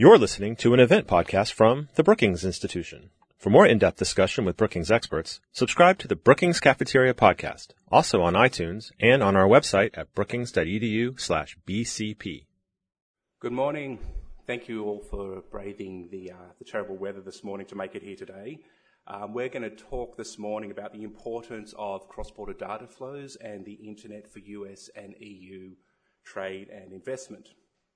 You're listening to an event podcast from the Brookings Institution. For more in-depth discussion with Brookings experts, subscribe to the Brookings Cafeteria podcast, also on iTunes and on our website at brookings.edu/BCP. Good morning. Thank you all for braving the terrible weather this morning to make it here today. We're going to talk this morning about the importance of cross-border data flows and the internet for US and EU trade and investment.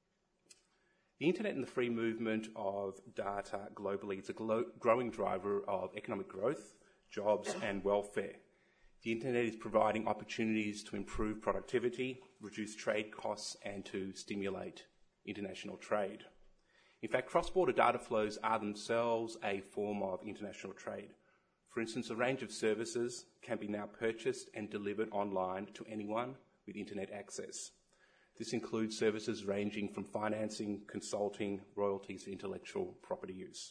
The internet and the free movement of data globally is a growing driver of economic growth, jobs and welfare. The internet is providing opportunities to improve productivity, reduce trade costs and to stimulate international trade. In fact, cross-border data flows are themselves a form of international trade. For instance, a range of services can be now purchased and delivered online to anyone with internet access. This includes services ranging from financing, consulting, royalties to intellectual property use.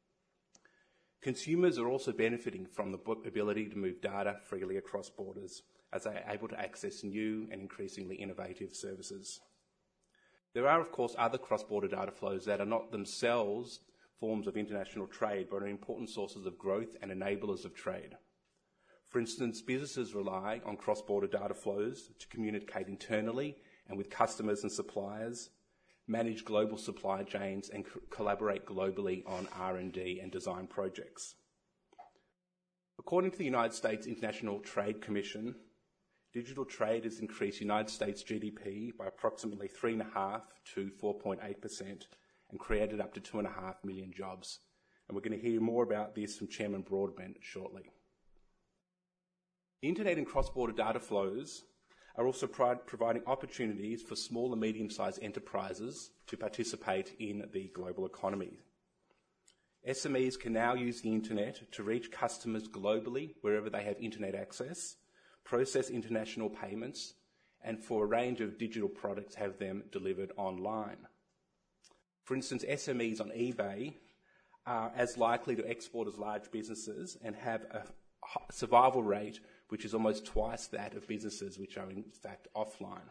Consumers are also benefiting from the ability to move data freely across borders as they are able to access new and increasingly innovative services. There are, of course, other cross-border data flows that are not themselves forms of international trade, but are important sources of growth and enablers of trade. For instance, businesses rely on cross-border data flows to communicate internally and with customers and suppliers, manage global supply chains and collaborate globally on R&D and design projects. According to the United States International Trade Commission, digital trade has increased United States GDP by approximately 3.5% to 4.8% and created up to 2.5 million jobs. And we're going to hear more about this from Chairman Broadbent shortly. The internet and cross-border data flows are also providing opportunities for small and medium-sized enterprises to participate in the global economy. SMEs can now use the internet to reach customers globally wherever they have internet access, process international payments, and for a range of digital products have them delivered online. For instance, SMEs on eBay are as likely to export as large businesses and have a survival rate which is almost twice that of businesses which are in fact offline.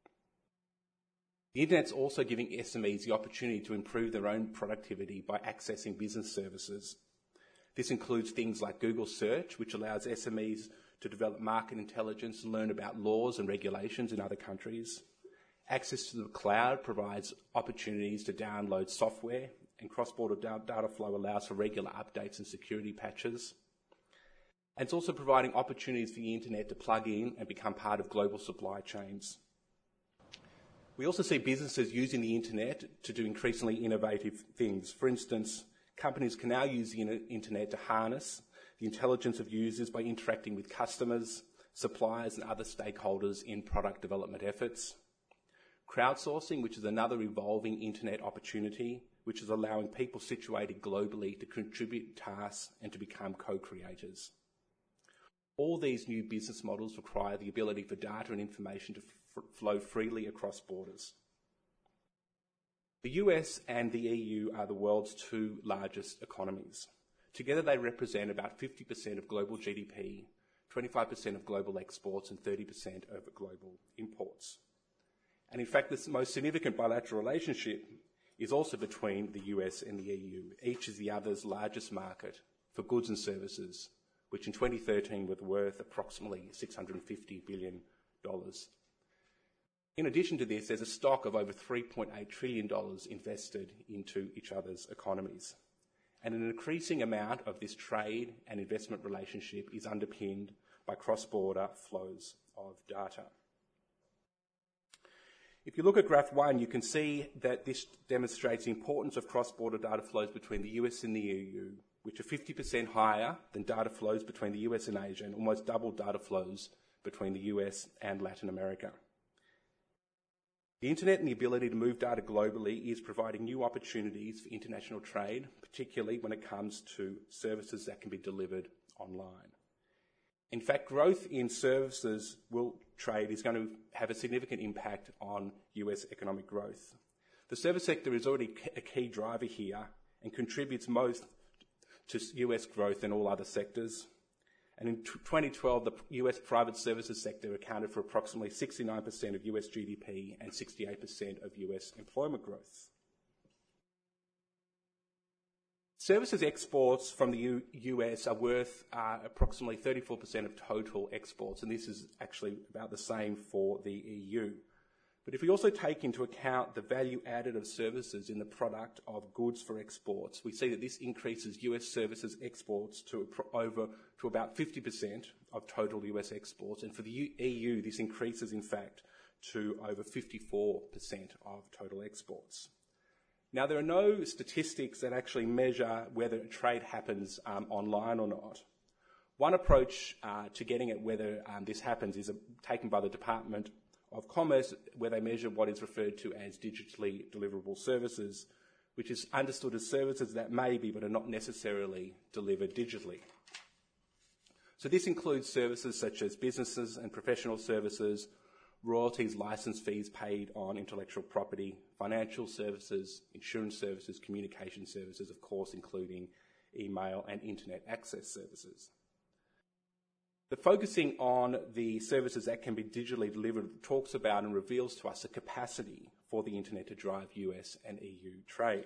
The internet's also giving SMEs the opportunity to improve their own productivity by accessing business services. This includes things like Google Search, which allows SMEs to develop market intelligence and learn about laws and regulations in other countries. Access to the cloud provides opportunities to download software, and cross-border data flow allows for regular updates and security patches. And it's also providing opportunities for the internet to plug in and become part of global supply chains. We also see businesses using the internet to do increasingly innovative things. For instance, companies can now use the internet to harness the intelligence of users by interacting with customers, suppliers and other stakeholders in product development efforts. Crowdsourcing, which is another evolving internet opportunity, which is allowing people situated globally to contribute tasks and to become co-creators. All these new business models require the ability for data and information to flow freely across borders. The US and the EU are the world's two largest economies. Together they represent about 50% of global GDP, 25% of global exports and 30% of global imports. And in fact, the most significant bilateral relationship is also between the US and the EU. Each is the other's largest market for goods and services, which in 2013 was worth approximately $650 billion. In addition to this, there's a stock of over $3.8 trillion invested into each other's economies. And an increasing amount of this trade and investment relationship is underpinned by cross-border flows of data. If you look at graph 1, you can see that this demonstrates the importance of cross-border data flows between the US and the EU, which are 50% higher than data flows between the US and Asia, and almost double data flows between the US and Latin America. The internet and the ability to move data globally is providing new opportunities for international trade, particularly when it comes to services that can be delivered online. In fact, growth in services trade is going to have a significant impact on US economic growth. The service sector is already a key driver here and contributes most to US growth than all other sectors. And in 2012, the US private services sector accounted for approximately 69% of US GDP and 68% of US employment growth. Services exports from the US are worth approximately 34% of total exports, and this is actually about the same for the EU. But if we also take into account the value added of services in the product of goods for exports, we see that this increases US services exports to about 50% of total US exports, and for the EU this increases in fact to over 54% of total exports. Now, there are no statistics that actually measure whether trade happens online or not. One approach to getting at whether this happens is taken by the Department of Commerce, where they measure what is referred to as digitally deliverable services, which is understood as services that may be but are not necessarily delivered digitally. So this includes services such as businesses and professional services, royalties, license fees paid on intellectual property, financial services, insurance services, communication services, of course, including email and internet access services. The focusing on the services that can be digitally delivered talks about and reveals to us a capacity for the internet to drive US and EU trade.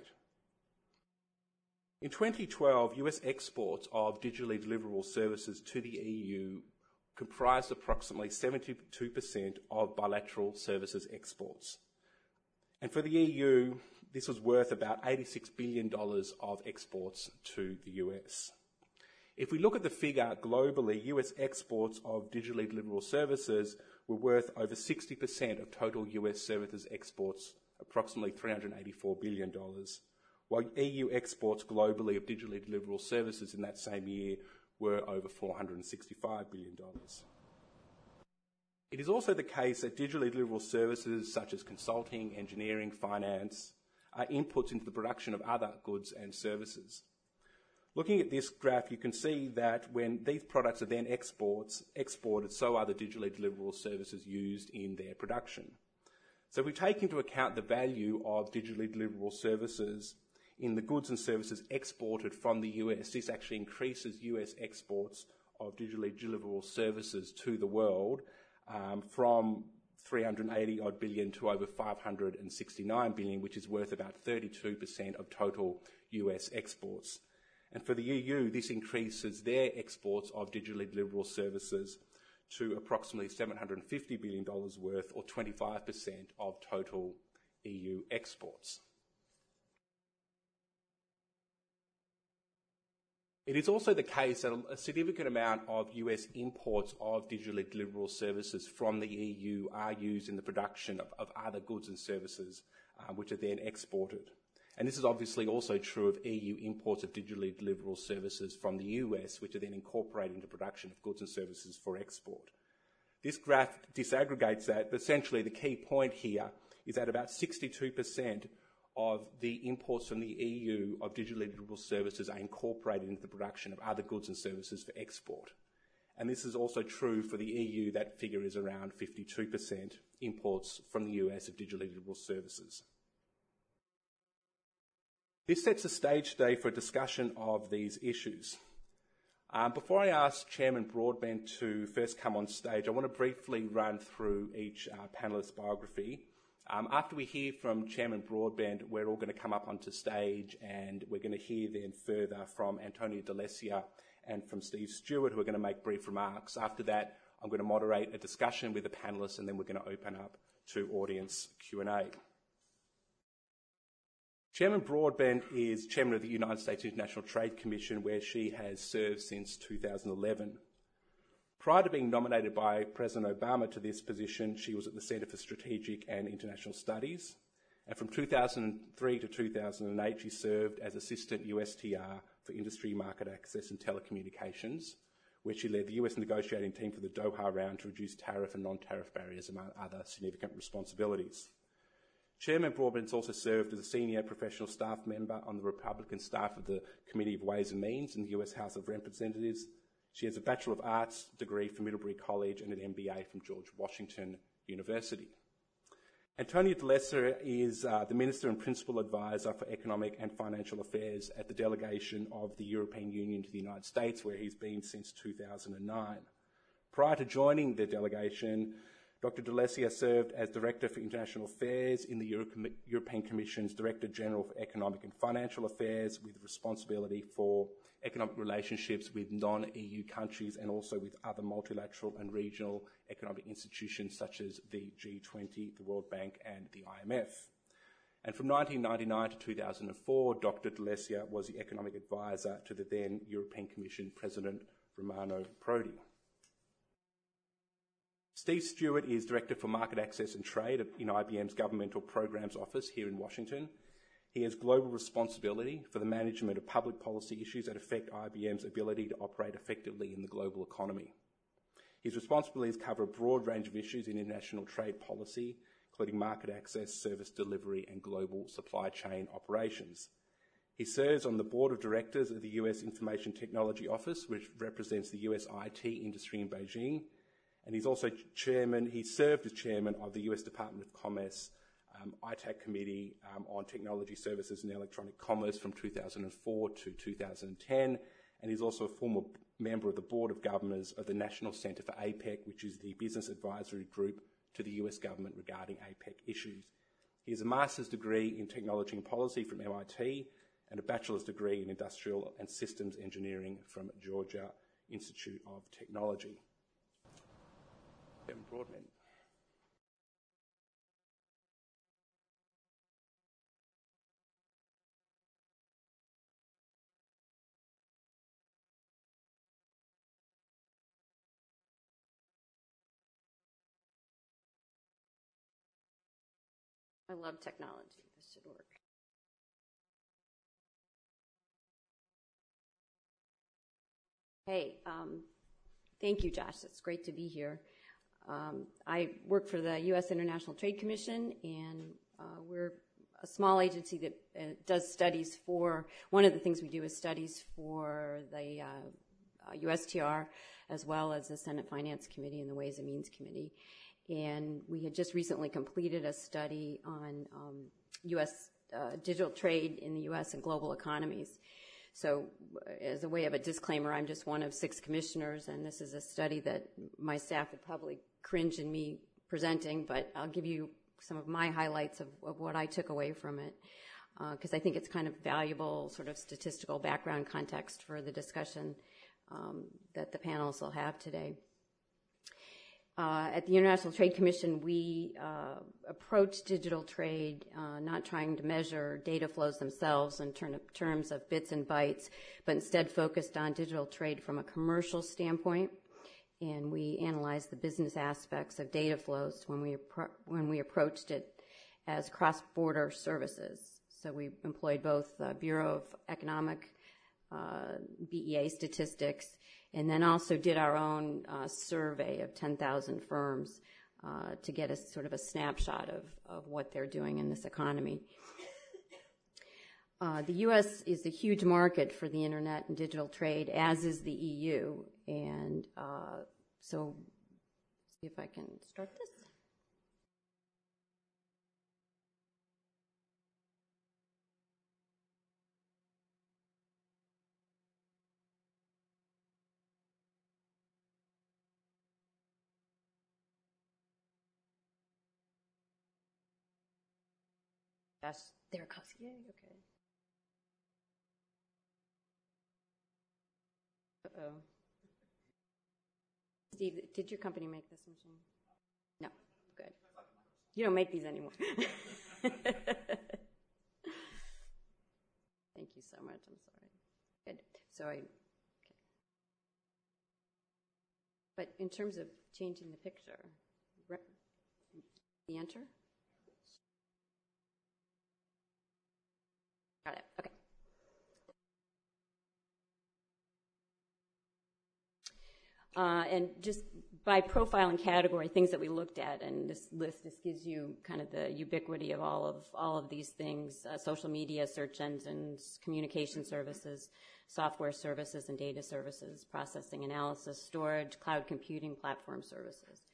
In 2012, US exports of digitally deliverable services to the EU comprised approximately 72% of bilateral services exports. And for the EU, this was worth about $86 billion of exports to the US. If we look at the figure globally, US exports of digitally deliverable services were worth over 60% of total US services exports, approximately $384 billion, while EU exports globally of digitally deliverable services in that same year were over $465 billion. It is also the case that digitally deliverable services such as consulting, engineering, finance are inputs into the production of other goods and services. Looking at this graph, you can see that when these products are then exported, so are the digitally deliverable services used in their production. So if we take into account the value of digitally deliverable services in the goods and services exported from the US, this actually increases US exports of digitally deliverable services to the world from 380 odd billion to over 569 billion, which is worth about 32% of total US exports. And for the EU, this increases their exports of digitally deliverable services to approximately $750 billion worth, or 25% of total EU exports. It is also the case that a significant amount of US imports of digitally deliverable services from the EU are used in the production of other goods and services which are then exported. And this is obviously also true of EU imports of digitally deliverable services from the US, which are then incorporated into production of goods and services for export. This graph disaggregates that, but essentially the key point here is that about 62% of the imports from the EU of digitally deliverable services are incorporated into the production of other goods and services for export. And this is also true for the EU. That figure is around 52% imports from the US of digitally deliverable services. This sets the stage today for a discussion of these issues. Before I ask Chairman Broadbent to first come on stage, I want to briefly run through each panellist's biography. After we hear from Chairman Broadbent, we're all going to come up onto stage and we're going to hear then further from Antonio D'Alessia and from Steve Stewart, who are going to make brief remarks. After that, I'm going to moderate a discussion with the panellists, and then we're going to open up to audience Q&A. Chairman Broadbent is Chairman of the United States International Trade Commission, where she has served since 2011. Prior to being nominated by President Obama to this position, she was at the Centre for Strategic and International Studies. And from 2003 to 2008, she served as Assistant USTR for Industry, Market Access and Telecommunications, where she led the US negotiating team for the Doha round to reduce tariff and non-tariff barriers, among other significant responsibilities. Chairman Broadbent has also served as a senior professional staff member on the Republican staff of the Committee of Ways and Means in the US House of Representatives. She has a Bachelor of Arts degree from Middlebury College and an MBA from George Washington University. Antonio D'Alessia is the Minister and Principal Advisor for Economic and Financial Affairs at the delegation of the European Union to the United States, where he's been since 2009. Prior to joining the delegation, Dr. D'Alessia served as Director for International Affairs in the European Commission's Director General for Economic and Financial Affairs, with responsibility for economic relationships with non-EU countries and also with other multilateral and regional economic institutions such as the G20, the World Bank and the IMF. And from 1999 to 2004, Dr. D'Alessia was the economic advisor to the then European Commission President Romano Prodi. Steve Stewart is Director for Market Access and Trade in IBM's Governmental Programs Office here in Washington. He has global responsibility for the management of public policy issues that affect IBM's ability to operate effectively in the global economy. His responsibilities cover a broad range of issues in international trade policy, including market access, service delivery, and global supply chain operations. He serves on the board of directors of the US Information Technology Office, which represents the US IT industry in Beijing, and he's also chairman. He served as chairman of the US Department of Commerce ITAC Committee on Technology Services and Electronic Commerce from 2004 to 2010, and he's also a former member of the Board of Governors of the National Centre for APEC, which is the business advisory group to the US government regarding APEC issues. He has a master's degree in technology and policy from MIT and a bachelor's degree in industrial and systems engineering from Georgia Institute of Technology. Kevin Broadman. I love technology. This should work. Hey, thank you, Josh. It's great to be here. I work for the U.S. International Trade Commission, and we're a small agency that does studies for, one of the things we do is studies for the USTR, as well as the Senate Finance Committee and the Ways and Means Committee. And we had just recently completed a study on U.S. Digital trade in the U.S. and global economies. So as a way of a disclaimer, I'm just one of 6 commissioners, and this is a study that my staff would probably cringe in me presenting, but I'll give you some of my highlights of what I took away from it, because I think it's kind of valuable sort of statistical background context for the discussion that the panelists will have today. At the International Trade Commission, we approach digital trade not trying to measure data flows themselves in terms of bits and bytes, but instead focused on digital trade from a commercial standpoint. And we analyzed the business aspects of data flows when we approached it as cross-border services. So we employed both the Bureau of Economic BEA statistics, and then also did our own survey of 10,000 firms to get a sort of a snapshot of what they're doing in this economy. The U.S. is a huge market for the internet and digital trade, as is the EU. And so, see if I can start this. Gosh, there it goes. Yay, okay. Uh-oh. Steve, did your company make this machine? No. Good. You don't make these anymore. Thank you so much. I'm sorry. Good. So okay. But in terms of changing the picture, the enter? Got it. Okay. And just by profile and category, things that we looked at, and this list just gives you kind of the ubiquity of all of these things: social media, search engines, communication services, software services and data services, processing, analysis, storage, cloud computing, platform services.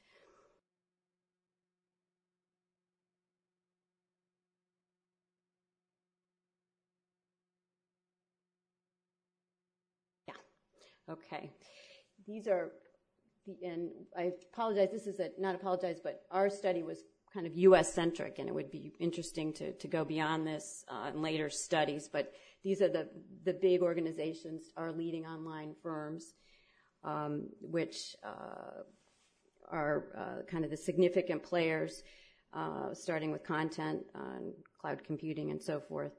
Okay. These and I apologize, not apologize, but our study was kind of U.S.-centric, and it would be interesting to go beyond this in later studies, but these are the big organizations, our leading online firms, which are kind of the significant players, starting with content, cloud computing, and so forth.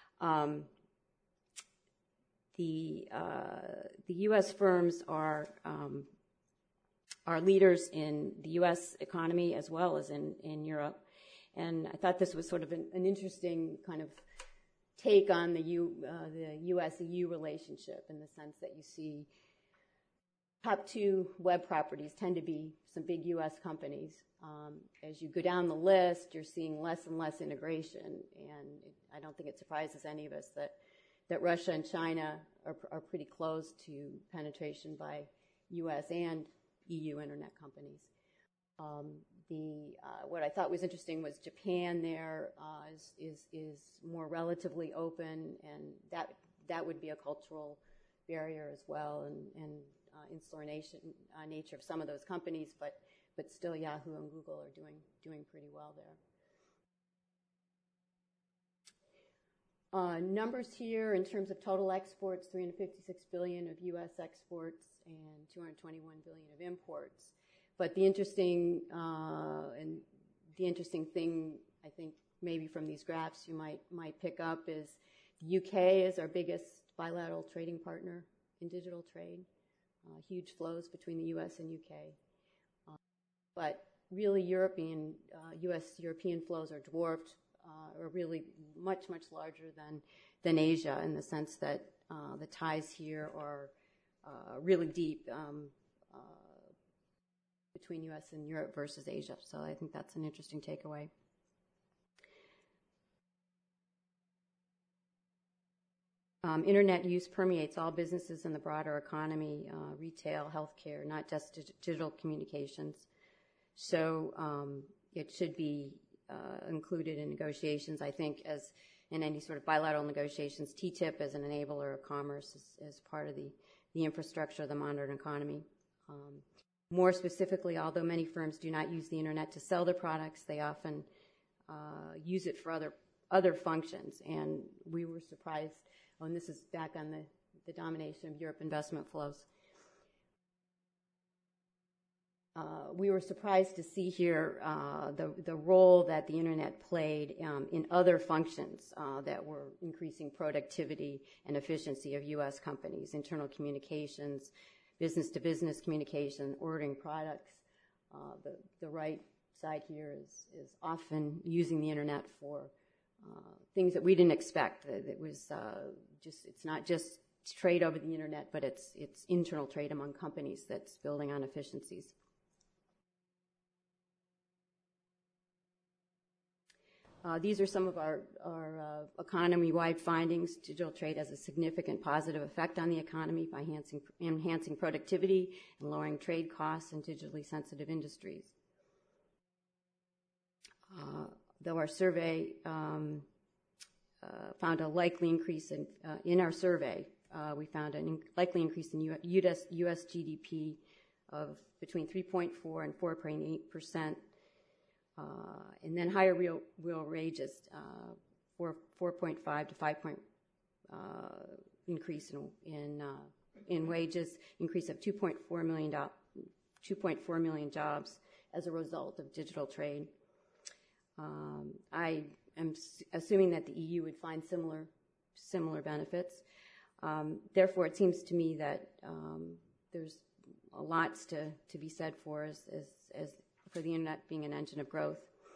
The U.S. firms are leaders in the U.S. economy as well as in Europe, and I thought this was sort of an interesting kind of take on the U.S.-EU relationship, in the sense that you see top 2 web properties tend to be some big U.S. companies. As you go down the list, you're seeing less and less integration, and I don't think it surprises any of us that Russia and China are pretty close to penetration by U.S. and EU internet companies. What I thought was interesting was Japan there is more relatively open, and that would be a cultural barrier as well, and insular nature of some of those companies, but still Yahoo and Google are doing pretty well there. Numbers here in terms of total exports: 356 billion of U.S. exports and 221 billion of imports. But the interesting thing, I think, maybe from these graphs you might pick up, is the UK is our biggest bilateral trading partner in digital trade. Huge flows between the U.S. and UK. But really, U.S.-European flows are dwarfed, or really much larger than Asia, in the sense that the ties here are really deep between U.S. and Europe versus Asia. So I think that's an interesting takeaway. Internet use permeates all businesses in the broader economy, retail, healthcare, not just digital communications. So it should be included in negotiations, I think, as in any sort of bilateral negotiations. TTIP as an enabler of commerce is part of the infrastructure of the modern economy. More specifically, although many firms do not use the internet to sell their products, they often use it for other functions. And we were surprised, and this is back on the domination of Europe investment flows. We were surprised to see here the role that the internet played in other functions that were increasing productivity and efficiency of U.S. companies: internal communications, business-to-business communication, ordering products. The right side here is often using the internet for things that we didn't expect. It's not just trade over the internet, but it's internal trade among companies that's building on efficiencies. These are some of our economy-wide findings. Digital trade has a significant positive effect on the economy by enhancing productivity and lowering trade costs in digitally sensitive industries. Though our survey found a likely increase in our survey, we found a likely increase in U.S. GDP of between 3.4 and 4.8%. And then higher real wages, 4.5 to 5 point increase in wages, increase of 2.4 million jobs as a result of digital trade. I am assuming that the EU would find similar benefits. Therefore, it seems to me that there's a lot to be said for for the internet being an engine of growth.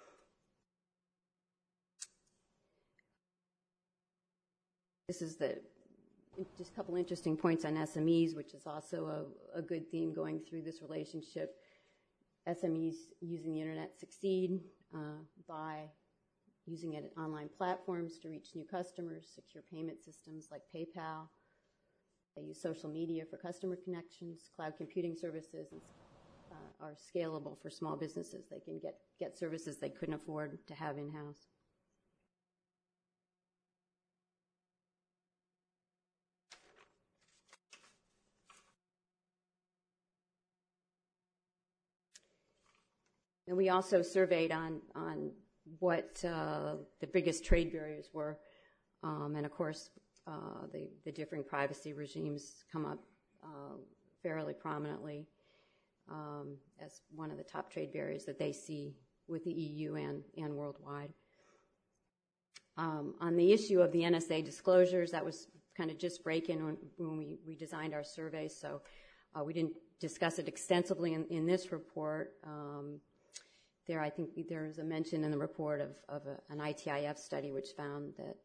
This is just a couple interesting points on SMEs, which is also a good theme going through this relationship. SMEs using the internet succeed by using it at online platforms to reach new customers, secure payment systems like PayPal. They use social media for customer connections, cloud computing services, and are scalable for small businesses. They can get services they couldn't afford to have in-house. And we also surveyed on what the biggest trade barriers were. And of course, the differing privacy regimes come up fairly prominently as one of the top trade barriers that they see with the EU and worldwide. On the issue of the NSA disclosures, that was kind of just break-in when we designed our survey, so we didn't discuss it extensively in this report. I think there's a mention in the report of an ITIF study which found that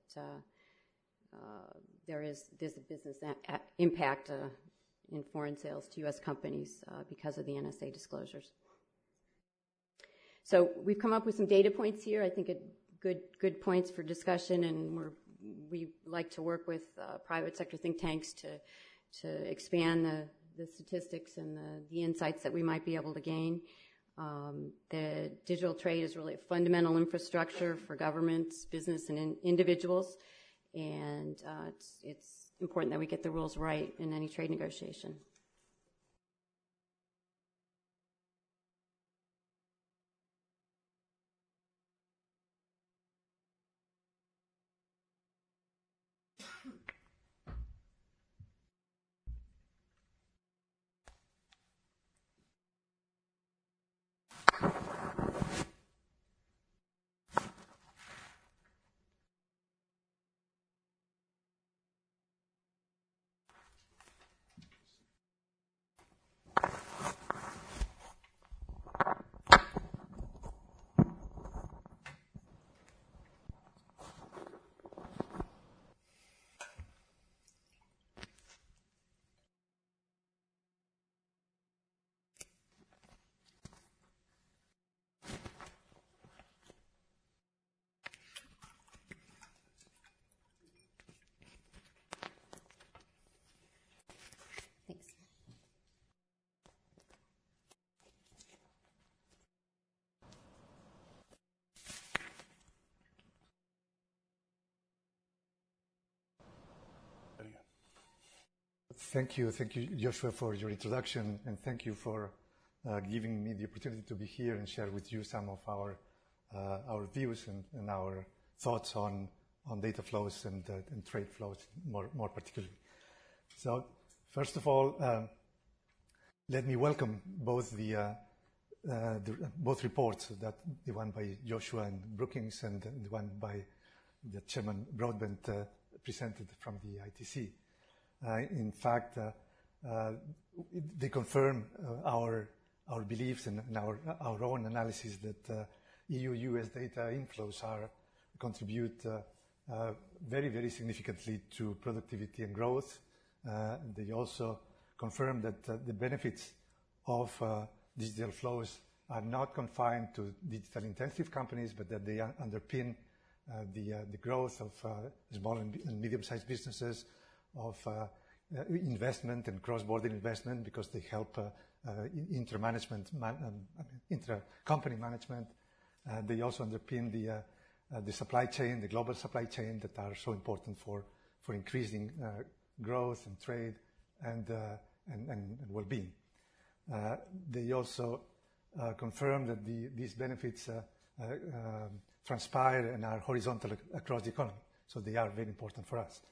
there's a business impact in foreign sales to U.S. companies because of the NSA disclosures. So we've come up with some data points here. I think good points for discussion, and we like to work with private sector think tanks to expand the statistics and the insights that we might be able to gain. The digital trade is really a fundamental infrastructure for governments, business, and individuals, and it's important that we get the rules right in any trade negotiation. Thank you, Joshua, for your introduction, and thank you for giving me the opportunity to be here and share with you some of our views and our thoughts on data flows and trade flows more particularly. So, first of all, let me welcome both both reports, that the one by Joshua and Brookings and the one by the Chairman Broadbent presented from the ITC. In fact, they confirm our beliefs and our own analysis that EU-US data inflows contribute very, very significantly to productivity and growth. They also confirm that the benefits of digital flows are not confined to digital-intensive companies, but that they underpin the growth of small and medium-sized businesses, of investment and cross-border investment, because they help inter-company management. They also underpin the supply chain, the global supply chain, that are so important for increasing growth and trade and well-being. They also confirm that these benefits transpire and are horizontal across the economy, so they are very important for us.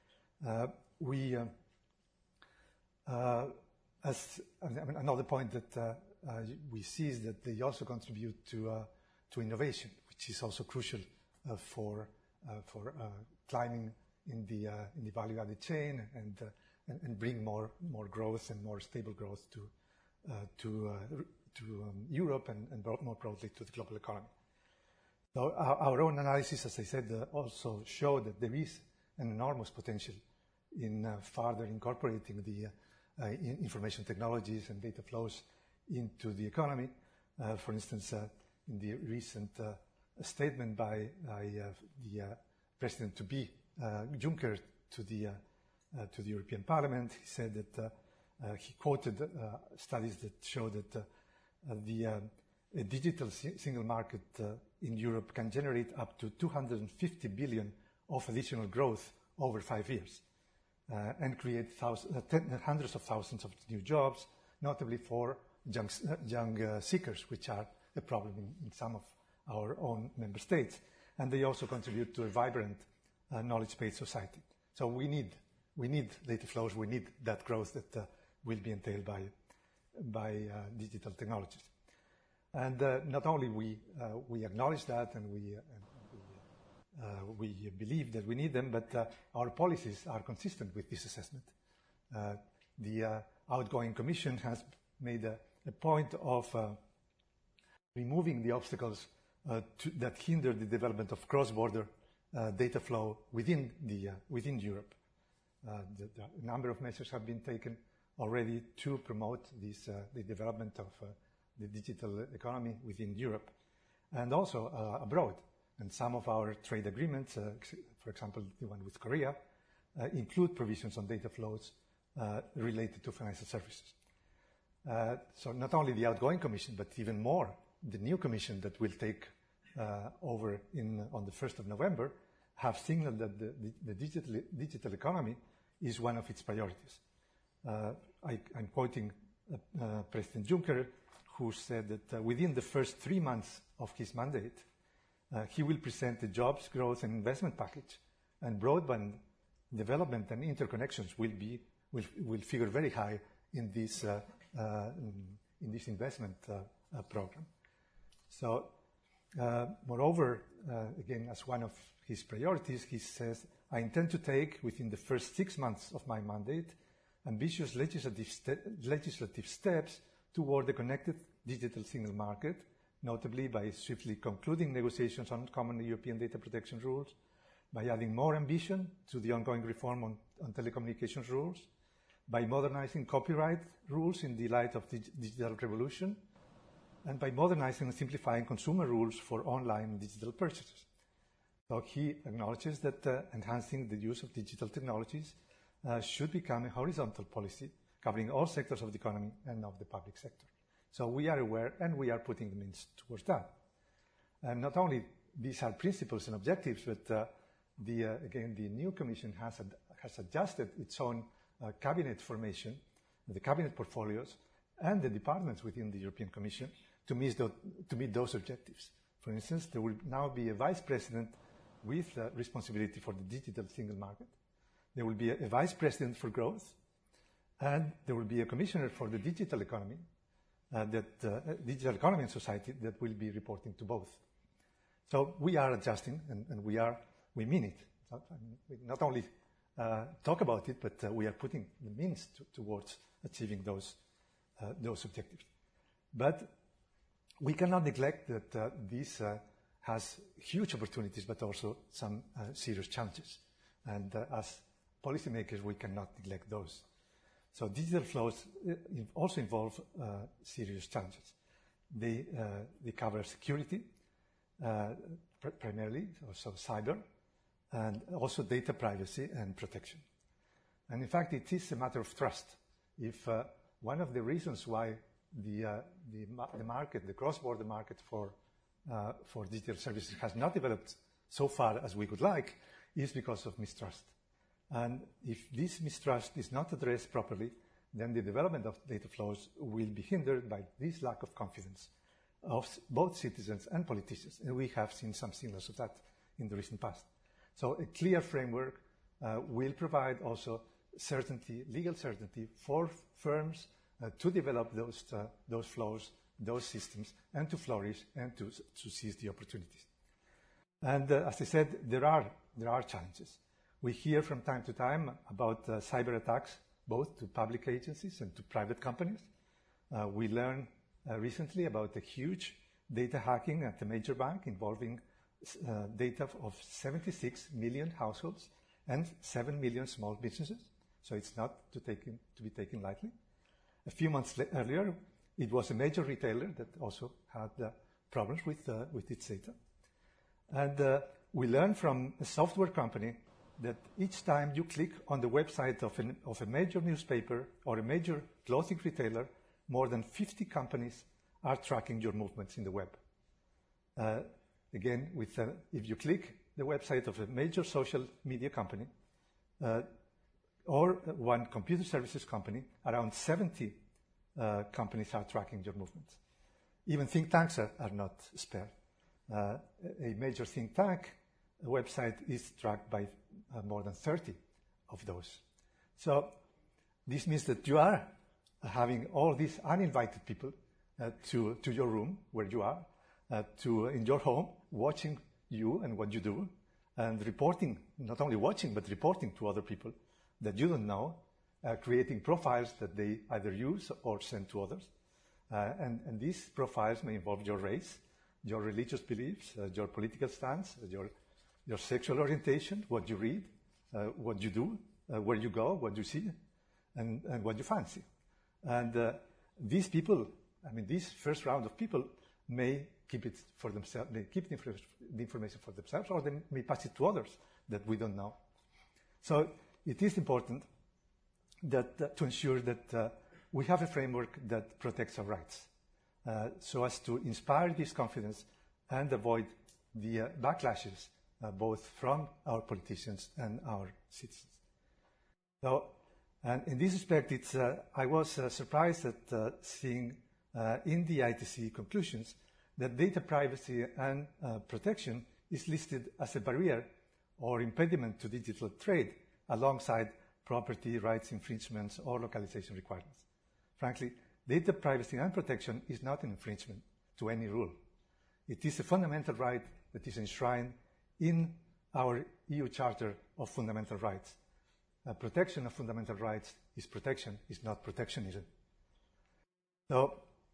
Another point that we see is that they also contribute to innovation, which is also crucial for climbing in the value-added chain and bring more growth and more stable growth to Europe and more broadly to the global economy. So our own analysis, as I said, also show that there is an enormous potential in further incorporating the information technologies and data flows into the economy. For instance, in the recent statement by the President-to-be Juncker to the European Parliament, he said that he quoted studies that show that a digital single market in Europe can generate up to 250 billion of additional growth over 5 years, and create hundreds of thousands of new jobs, notably for young seekers, which are a problem in some of our own member states. And they also contribute to a vibrant knowledge-based society. So we need data flows, we need that growth that will be entailed by digital technologies. And not only we acknowledge that and we believe that we need them, but our policies are consistent with this assessment. The outgoing Commission has made a point of removing the obstacles that hinder the development of cross-border data flow within Europe. A number of measures have been taken already to promote the development of the digital economy within Europe and also abroad. And some of our trade agreements, for example, the one with Korea, include provisions on data flows related to financial services. So not only the outgoing Commission, but even more, the new Commission that will take over on the 1st of November have signaled that the digital economy is one of its priorities. I'm quoting President Juncker, who said that within the first 3 months of his mandate, he will present a jobs, growth and investment package, and broadband development and interconnections will figure very high in this investment program. So, moreover, again, as one of his priorities, he says, I intend to take, within the first 6 months of my mandate, ambitious legislative steps toward the connected digital single market, notably by swiftly concluding negotiations on common European data protection rules, by adding more ambition to the ongoing reform on telecommunications rules, by modernizing copyright rules in the light of the digital revolution, and by modernizing and simplifying consumer rules for online digital purchases. So he acknowledges that enhancing the use of digital technologies should become a horizontal policy covering all sectors of the economy and of the public sector. So we are aware and we are putting the means towards that. And not only these are principles and objectives, but again, the new Commission has adjusted its own cabinet formation, the cabinet portfolios, and the departments within the European Commission to meet those objectives. For instance, there will now be a vice president with responsibility for the digital single market. There will be a vice president for growth, and there will be a commissioner for the digital economy, digital economy and society that will be reporting to both. So we are adjusting, and we mean it. We not only talk about it, but we are putting the means towards achieving those objectives. But we cannot neglect that this has huge opportunities, but also some serious challenges. And as policymakers, we cannot neglect those. So digital flows also involve serious challenges. They cover security, primarily, also cyber, and also data privacy and protection. And in fact, it is a matter of trust. If one of the reasons why the market, the cross-border market for digital services has not developed so far as we would like, is because of mistrust. And if this mistrust is not addressed properly, then the development of data flows will be hindered by this lack of confidence of both citizens and politicians. And we have seen some signals of that in the recent past. So a clear framework will provide also certainty, legal certainty for firms to develop those flows, those systems, and to flourish and to seize the opportunities. And as I said, there are challenges. We hear from time to time about cyber attacks, both to public agencies and to private companies. We learned recently about a huge data hacking at a major bank involving data of 76 million households and 7 million small businesses. So it's not to be taken lightly. A few months earlier, it was a major retailer that also had problems with its data. And we learned from a software company that each time you click on the website of a major newspaper or a major clothing retailer, more than 50 companies are tracking your movements in the web. Again, if you click the website of a major social media company or one computer services company, around 70 companies are tracking your movements. Even think tanks are not spared. A major think tank website is tracked by more than 30 of those. So this means that you are having all these uninvited people to your room where you are, in your home, watching you and what you do, and reporting, not only watching, but reporting to other people that you don't know, creating profiles that they either use or send to others. And these profiles may involve your race, your religious beliefs, your political stance, your sexual orientation, what you read, what you do, where you go, what you see, and what you fancy. And these people, this first round of people may keep it for themselves, they keep the information for themselves, or they may pass it to others that we don't know. So it is important that to ensure that we have a framework that protects our rights, so as to inspire this confidence and avoid the backlashes both from our politicians and our citizens. So, and in this respect, I was surprised at seeing in the ITC conclusions that data privacy and protection is listed as a barrier or impediment to digital trade alongside property rights infringements or localization requirements. Frankly, data privacy and protection is not an infringement to any rule. It is a fundamental right that is enshrined in our EU Charter of Fundamental Rights. Protection of fundamental rights is protection, is not protectionism. So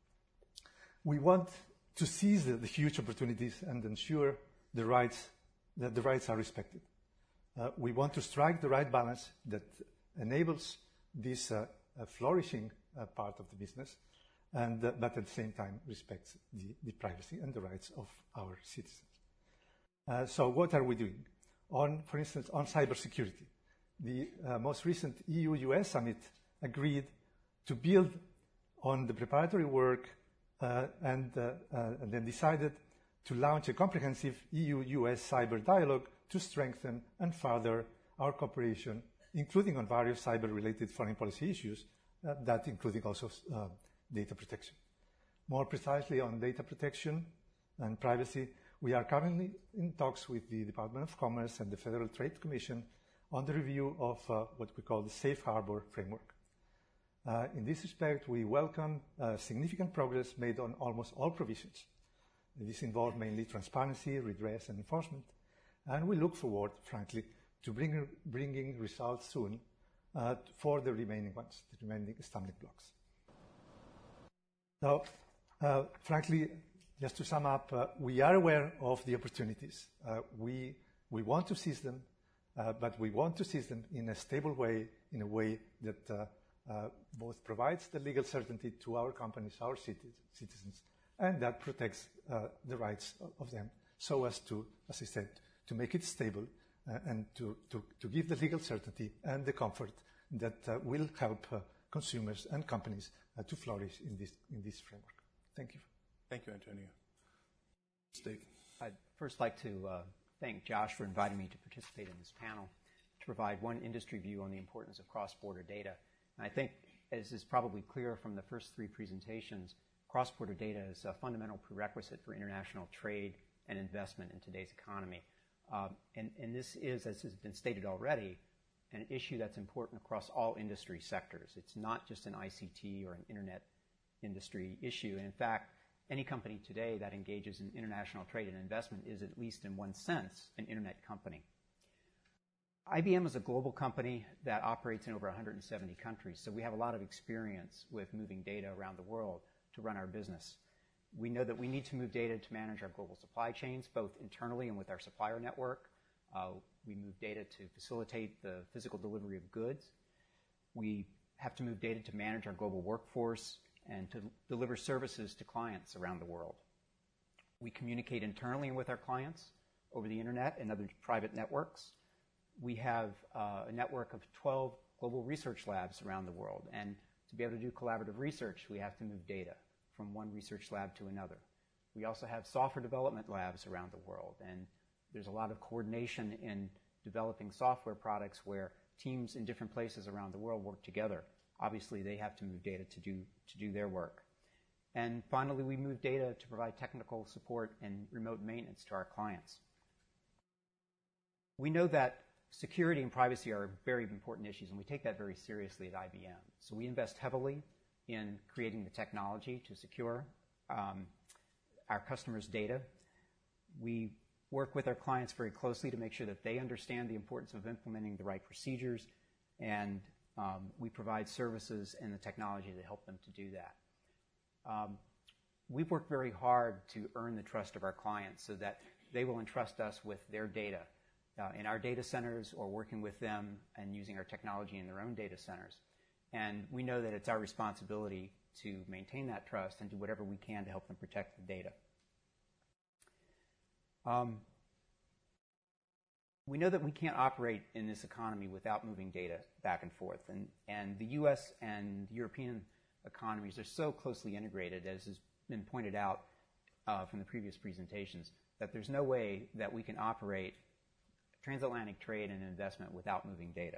we want to seize the huge opportunities and ensure that the rights are respected. We want to strike the right balance that enables this flourishing part of the business, but at the same time respects the privacy and the rights of our citizens. So what are we doing? For instance, on cybersecurity. The most recent EU-US summit agreed to build on the preparatory work and then decided to launch a comprehensive EU-US cyber dialogue to strengthen and further our cooperation, including on various cyber-related foreign policy issues, that including also data protection. More precisely on data protection and privacy, we are currently in talks with the Department of Commerce and the Federal Trade Commission on the review of what we call the Safe Harbor framework. In this respect, we welcome significant progress made on almost all provisions. This involved mainly transparency, redress, and enforcement, and we look forward, frankly, to bringing results soon for the remaining ones, the remaining stumbling blocks. Now, frankly, just to sum up, we are aware of the opportunities. We want to seize them, but we want to seize them in a stable way, in a way that both provides the legal certainty to our companies, our citizens, and that protects the rights of them, so as to, as I said, to make it stable and to give the legal certainty and the comfort that will help consumers and companies to flourish in this framework. Thank you. Thank you, Antonio. Steve. I'd first like to thank Josh for inviting me to participate in this panel to provide one industry view on the importance of cross-border data. And I think, as is probably clear from the first three presentations, cross-border data is a fundamental prerequisite for international trade and investment in today's economy. And this is, as has been stated already, an issue that's important across all industry sectors. It's not just an ICT or an internet industry issue. And in fact, any company today that engages in international trade and investment is, at least in one sense, an internet company. IBM is a global company that operates in over 170 countries, so we have a lot of experience with moving data around the world to run our business. We know that we need to move data to manage our global supply chains, both internally and with our supplier network. We move data to facilitate the physical delivery of goods. We have to move data to manage our global workforce and to deliver services to clients around the world. We communicate internally and with our clients over the internet and other private networks. We have a network of 12 global research labs around the world, and to be able to do collaborative research, we have to move data from one research lab to another. We also have software development labs around the world, and there's a lot of coordination in developing software products where teams in different places around the world work together. Obviously, they have to move data to do their work. And finally, we move data to provide technical support and remote maintenance to our clients. We know that security and privacy are very important issues, and we take that very seriously at IBM. So we invest heavily in creating the technology to secure our customers' data. We work with our clients very closely to make sure that they understand the importance of implementing the right procedures, and we provide services and the technology to help them to do that. We've worked very hard to earn the trust of our clients so that they will entrust us with their data in our data centers or working with them and using our technology in their own data centers. And we know that it's our responsibility to maintain that trust and do whatever we can to help them protect the data. We know that we can't operate in this economy without moving data back and forth. And the U.S. and European economies are so closely integrated, as has been pointed out from the previous presentations, that there's no way that we can operate transatlantic trade and investment without moving data.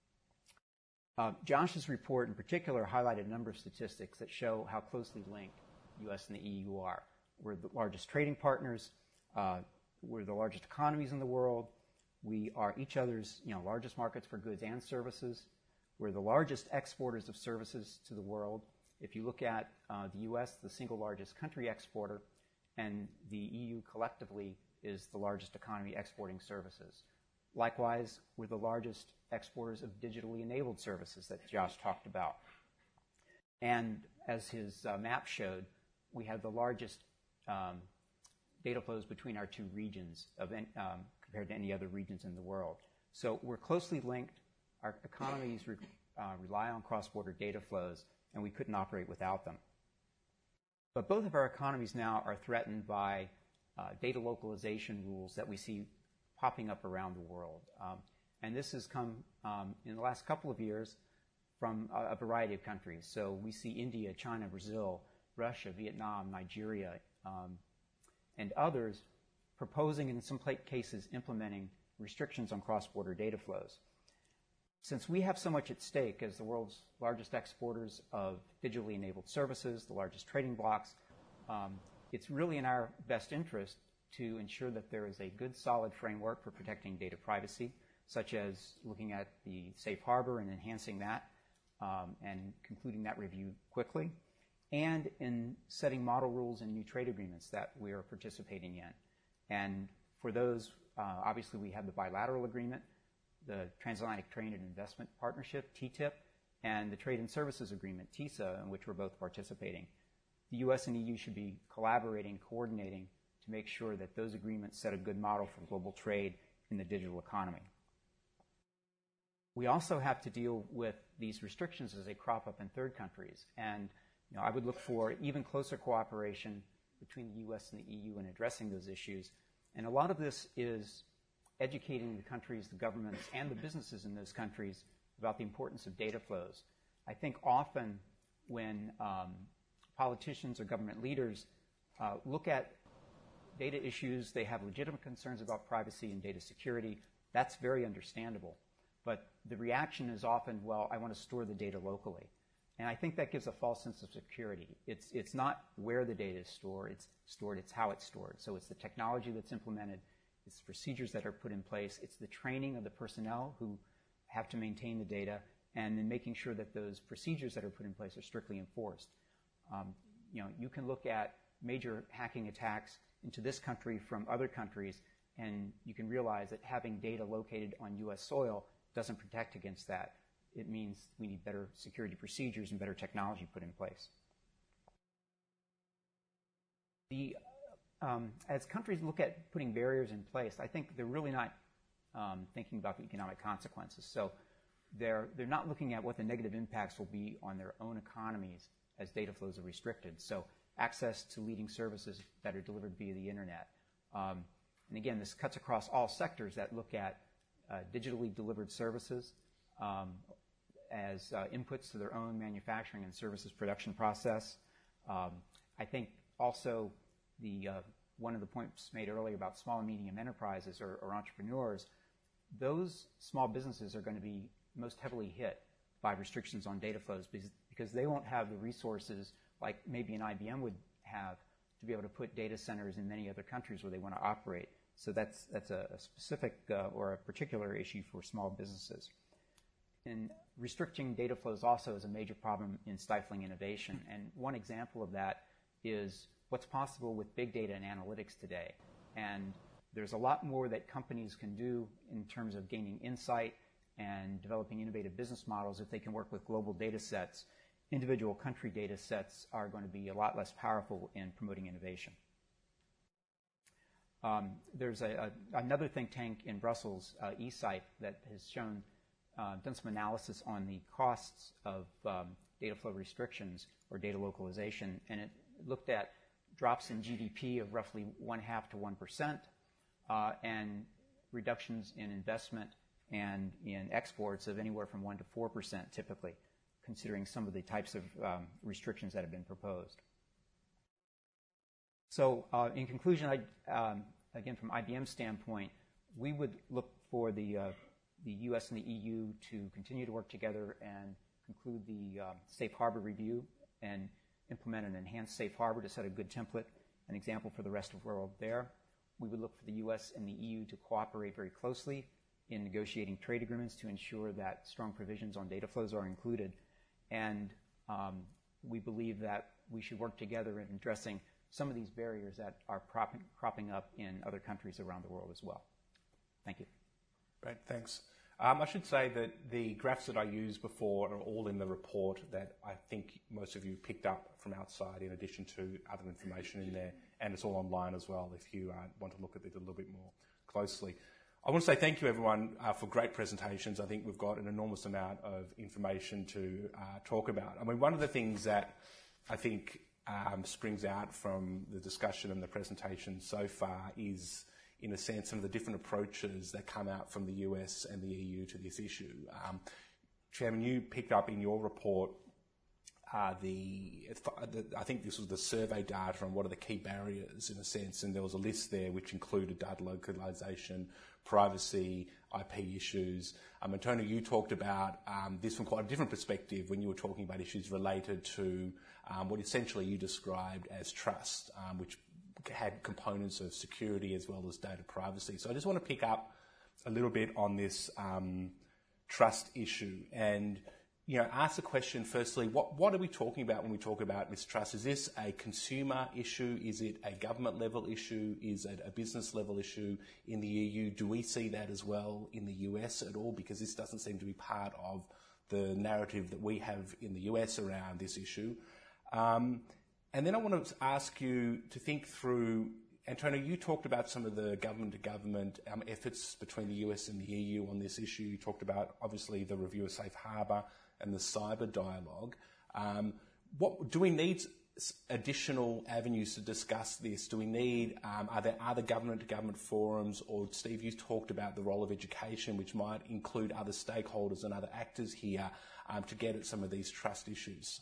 Josh's report in particular highlighted a number of statistics that show how closely linked U.S. and the EU are. We're the largest trading partners. We're the largest economies in the world. We are each other's largest markets for goods and services. We're the largest exporters of services to the world. If you look at the U.S., the single largest country exporter, and the EU collectively is the largest economy exporting services. Likewise, we're the largest exporters of digitally enabled services that Josh talked about. And as his map showed, we have the largest data flows between our two regions compared to any other regions in the world. So we're closely linked. Our economies rely on cross-border data flows, and we couldn't operate without them. But both of our economies now are threatened by data localization rules that we see popping up around the world. And this has come in the last couple of years from a variety of countries. So we see India, China, Brazil, Russia, Vietnam, Nigeria, and others proposing, and in some cases implementing, restrictions on cross-border data flows. Since we have so much at stake as the world's largest exporters of digitally enabled services, the largest trading blocs, it's really in our best interest to ensure that there is a good, solid framework for protecting data privacy, such as looking at the safe harbor and enhancing that and concluding that review quickly, and in setting model rules and new trade agreements that we are participating in. And for those, obviously we have the bilateral agreement, the Transatlantic Trade and Investment Partnership, TTIP, and the Trade and Services Agreement, TISA, in which we're both participating. The U.S. and EU should be collaborating, coordinating to make sure that those agreements set a good model for global trade in the digital economy. We also have to deal with these restrictions as they crop up in third countries. And I would look for even closer cooperation between the U.S. and the EU in addressing those issues. And a lot of this is educating the countries, the governments, and the businesses in those countries about the importance of data flows. I think often when politicians or government leaders look at data issues, they have legitimate concerns about privacy and data security. That's very understandable. But the reaction is often, well, I want to store the data locally. And I think that gives a false sense of security. It's not where the data is stored, it's how it's stored. So it's the technology that's implemented, it's the procedures that are put in place, it's the training of the personnel who have to maintain the data, and then making sure that those procedures that are put in place are strictly enforced. You can look at major hacking attacks into this country from other countries, and you can realize that having data located on U.S. soil doesn't protect against that. It means we need better security procedures and better technology put in place. As countries look at putting barriers in place, I think they're really not thinking about the economic consequences. So they're not looking at what the negative impacts will be on their own economies as data flows are restricted. So access to leading services that are delivered via the internet. And again, this cuts across all sectors that look at digitally delivered services as inputs to their own manufacturing and services production process. I think also one of the points made earlier about small and medium enterprises or entrepreneurs, those small businesses are going to be most heavily hit by restrictions on data flows because they won't have the resources like maybe an IBM would have to be able to put data centers in many other countries where they want to operate. So that's a specific or a particular issue for small businesses. And restricting data flows also is a major problem in stifling innovation. And one example of that is what's possible with big data and analytics today. And there's a lot more that companies can do in terms of gaining insight and developing innovative business models if they can work with global data sets. Individual country data sets are going to be a lot less powerful in promoting innovation. There's another think tank in Brussels, eSight, that has shown, done some analysis on the costs of data flow restrictions or data localization, and it looked at drops in GDP of roughly 0.5% to 1%, and reductions in investment and in exports of anywhere from 1% to 4% typically, considering some of the types of restrictions that have been proposed. So in conclusion, again, from IBM's standpoint, we would look for the U.S. and the EU to continue to work together and conclude the Safe Harbor review and implement an enhanced Safe Harbor to set a good template, an example for the rest of the world there. We would look for the U.S. and the EU to cooperate very closely in negotiating trade agreements to ensure that strong provisions on data flows are included. And we believe that we should work together in addressing some of these barriers that are cropping up in other countries around the world as well. Thank you. Great, thanks. I should say that the graphs that I used before are all in the report that I think most of you picked up from outside, in addition to other information in there, and it's all online as well if you want to look at it a little bit more closely. I want to say thank you, everyone, for great presentations. I think we've got an enormous amount of information to talk about. I mean, one of the things that I think springs out from the discussion and the presentation so far is, in a sense, some of the different approaches that come out from the US and the EU to this issue. Chairman, you picked up in your report I think this was the survey data on what are the key barriers, in a sense, and there was a list there which included data localization, privacy, IP issues. Antonio, you talked about this from quite a different perspective when you were talking about issues related to what essentially you described as trust, which had components of security as well as data privacy. So I just want to pick up a little bit on this trust issue and ask the question firstly, what are we talking about when we talk about mistrust? Is this a consumer issue? Is it a government level issue? Is it a business level issue in the EU? Do we see that as well in the US at all? Because this doesn't seem to be part of the narrative that we have in the US around this issue. And then I want to ask you to think through, Antonio, you talked about some of the government-to-government efforts between the US and the EU on this issue. You talked about, obviously, the review of Safe Harbor and the cyber dialogue. Do we need additional avenues to discuss this? Do we need, are there other government-to-government forums? Or, Steve, you talked about the role of education, which might include other stakeholders and other actors here to get at some of these trust issues.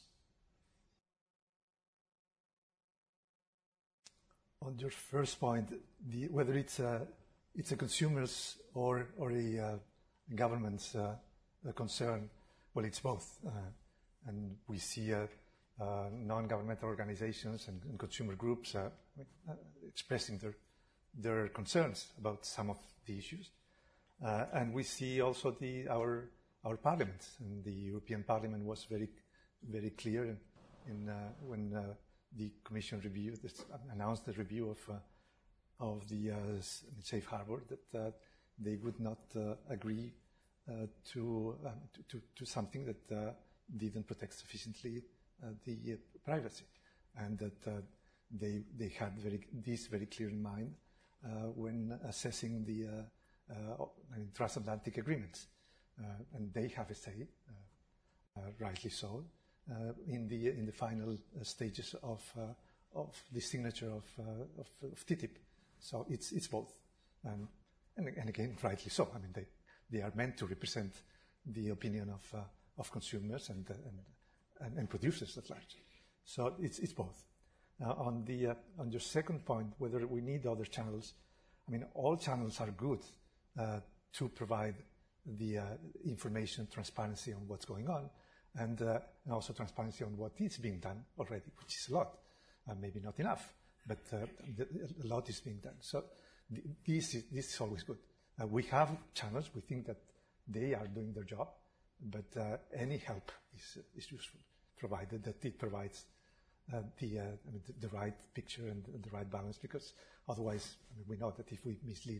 On your first point, whether it's a consumer's or a government's concern, well, it's both. And we see non-governmental organizations and consumer groups expressing their concerns about some of the issues. And we see also our parliament, and the European Parliament was very, very clear when the Commission announced the review of the Safe Harbor that they would not agree to something that didn't protect sufficiently the privacy, and that they had this very clear in mind when assessing the transatlantic agreements, and they have a say, rightly so, in the final stages of the signature of TTIP. So it's both, and again, rightly so. I mean, they are meant to represent the opinion of consumers and producers at large. So it's both. On your second point, whether we need other channels, I mean, all channels are good to provide the information, transparency on what's going on. and also transparency on what is being done already, which is a lot, maybe not enough, but a lot is being done. So this is always good. We have channels. We think that they are doing their job, but any help is useful, provided that it provides the right picture and the right balance, because otherwise, we know that if we mislead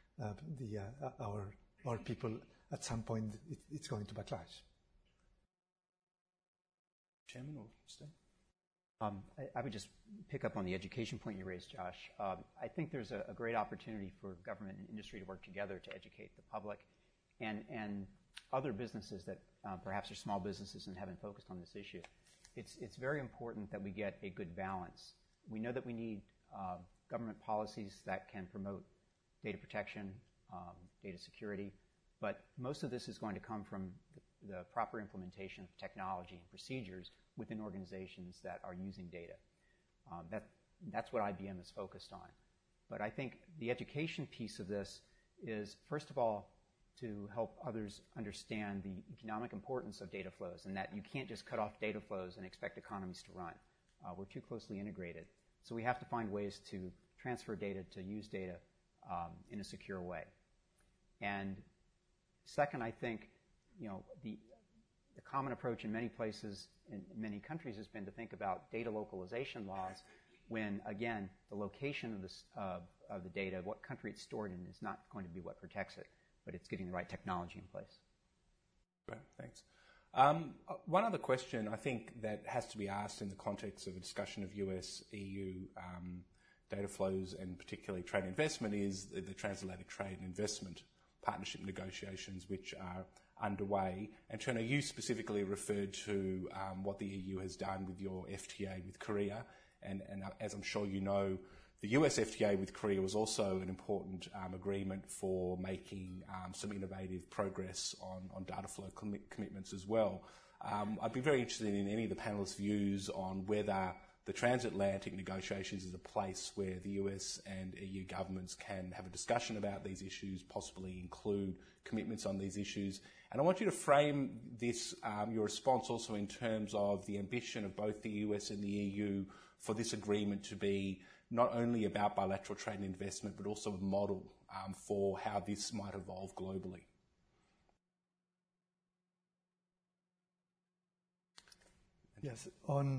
our people, at some point it's going to backlash. Chairman or Steve? I would just pick up on the education point you raised, Josh. I think there's a great opportunity for government and industry to work together to educate the public and other businesses that perhaps are small businesses and haven't focused on this issue. It's very important that we get a good balance. We know that we need government policies that can promote data protection, data security, but most of this is going to come from the proper implementation of technology and procedures within organizations that are using data. That's what IBM is focused on. But I think the education piece of this is, first of all, to help others understand the economic importance of data flows, and that you can't just cut off data flows and expect economies to run. We're too closely integrated. So we have to find ways to transfer data, to use data in a secure way. And second, I think, the common approach in many places, in many countries, has been to think about data localization laws when, again, the location of the data, what country it's stored in, is not going to be what protects it, but it's getting the right technology in place. Great, thanks. One other question I think that has to be asked in the context of a discussion of US-EU data flows and particularly trade investment is the Transatlantic Trade and Investment Partnership negotiations, which are underway. And Turner, you specifically referred to what the EU has done with your FTA with Korea, and as I'm sure you know, the US FTA with Korea was also an important agreement for making some innovative progress on data flow commitments as well. I'd be very interested in any of the panelists' views on whether the transatlantic negotiations is a place where the US and EU governments can have a discussion about these issues, possibly include commitments on these issues. And I want you to frame this, your response also in terms of the ambition of both the US and the EU for this agreement to be not only about bilateral trade and investment, but also a model for how this might evolve globally. Yes, on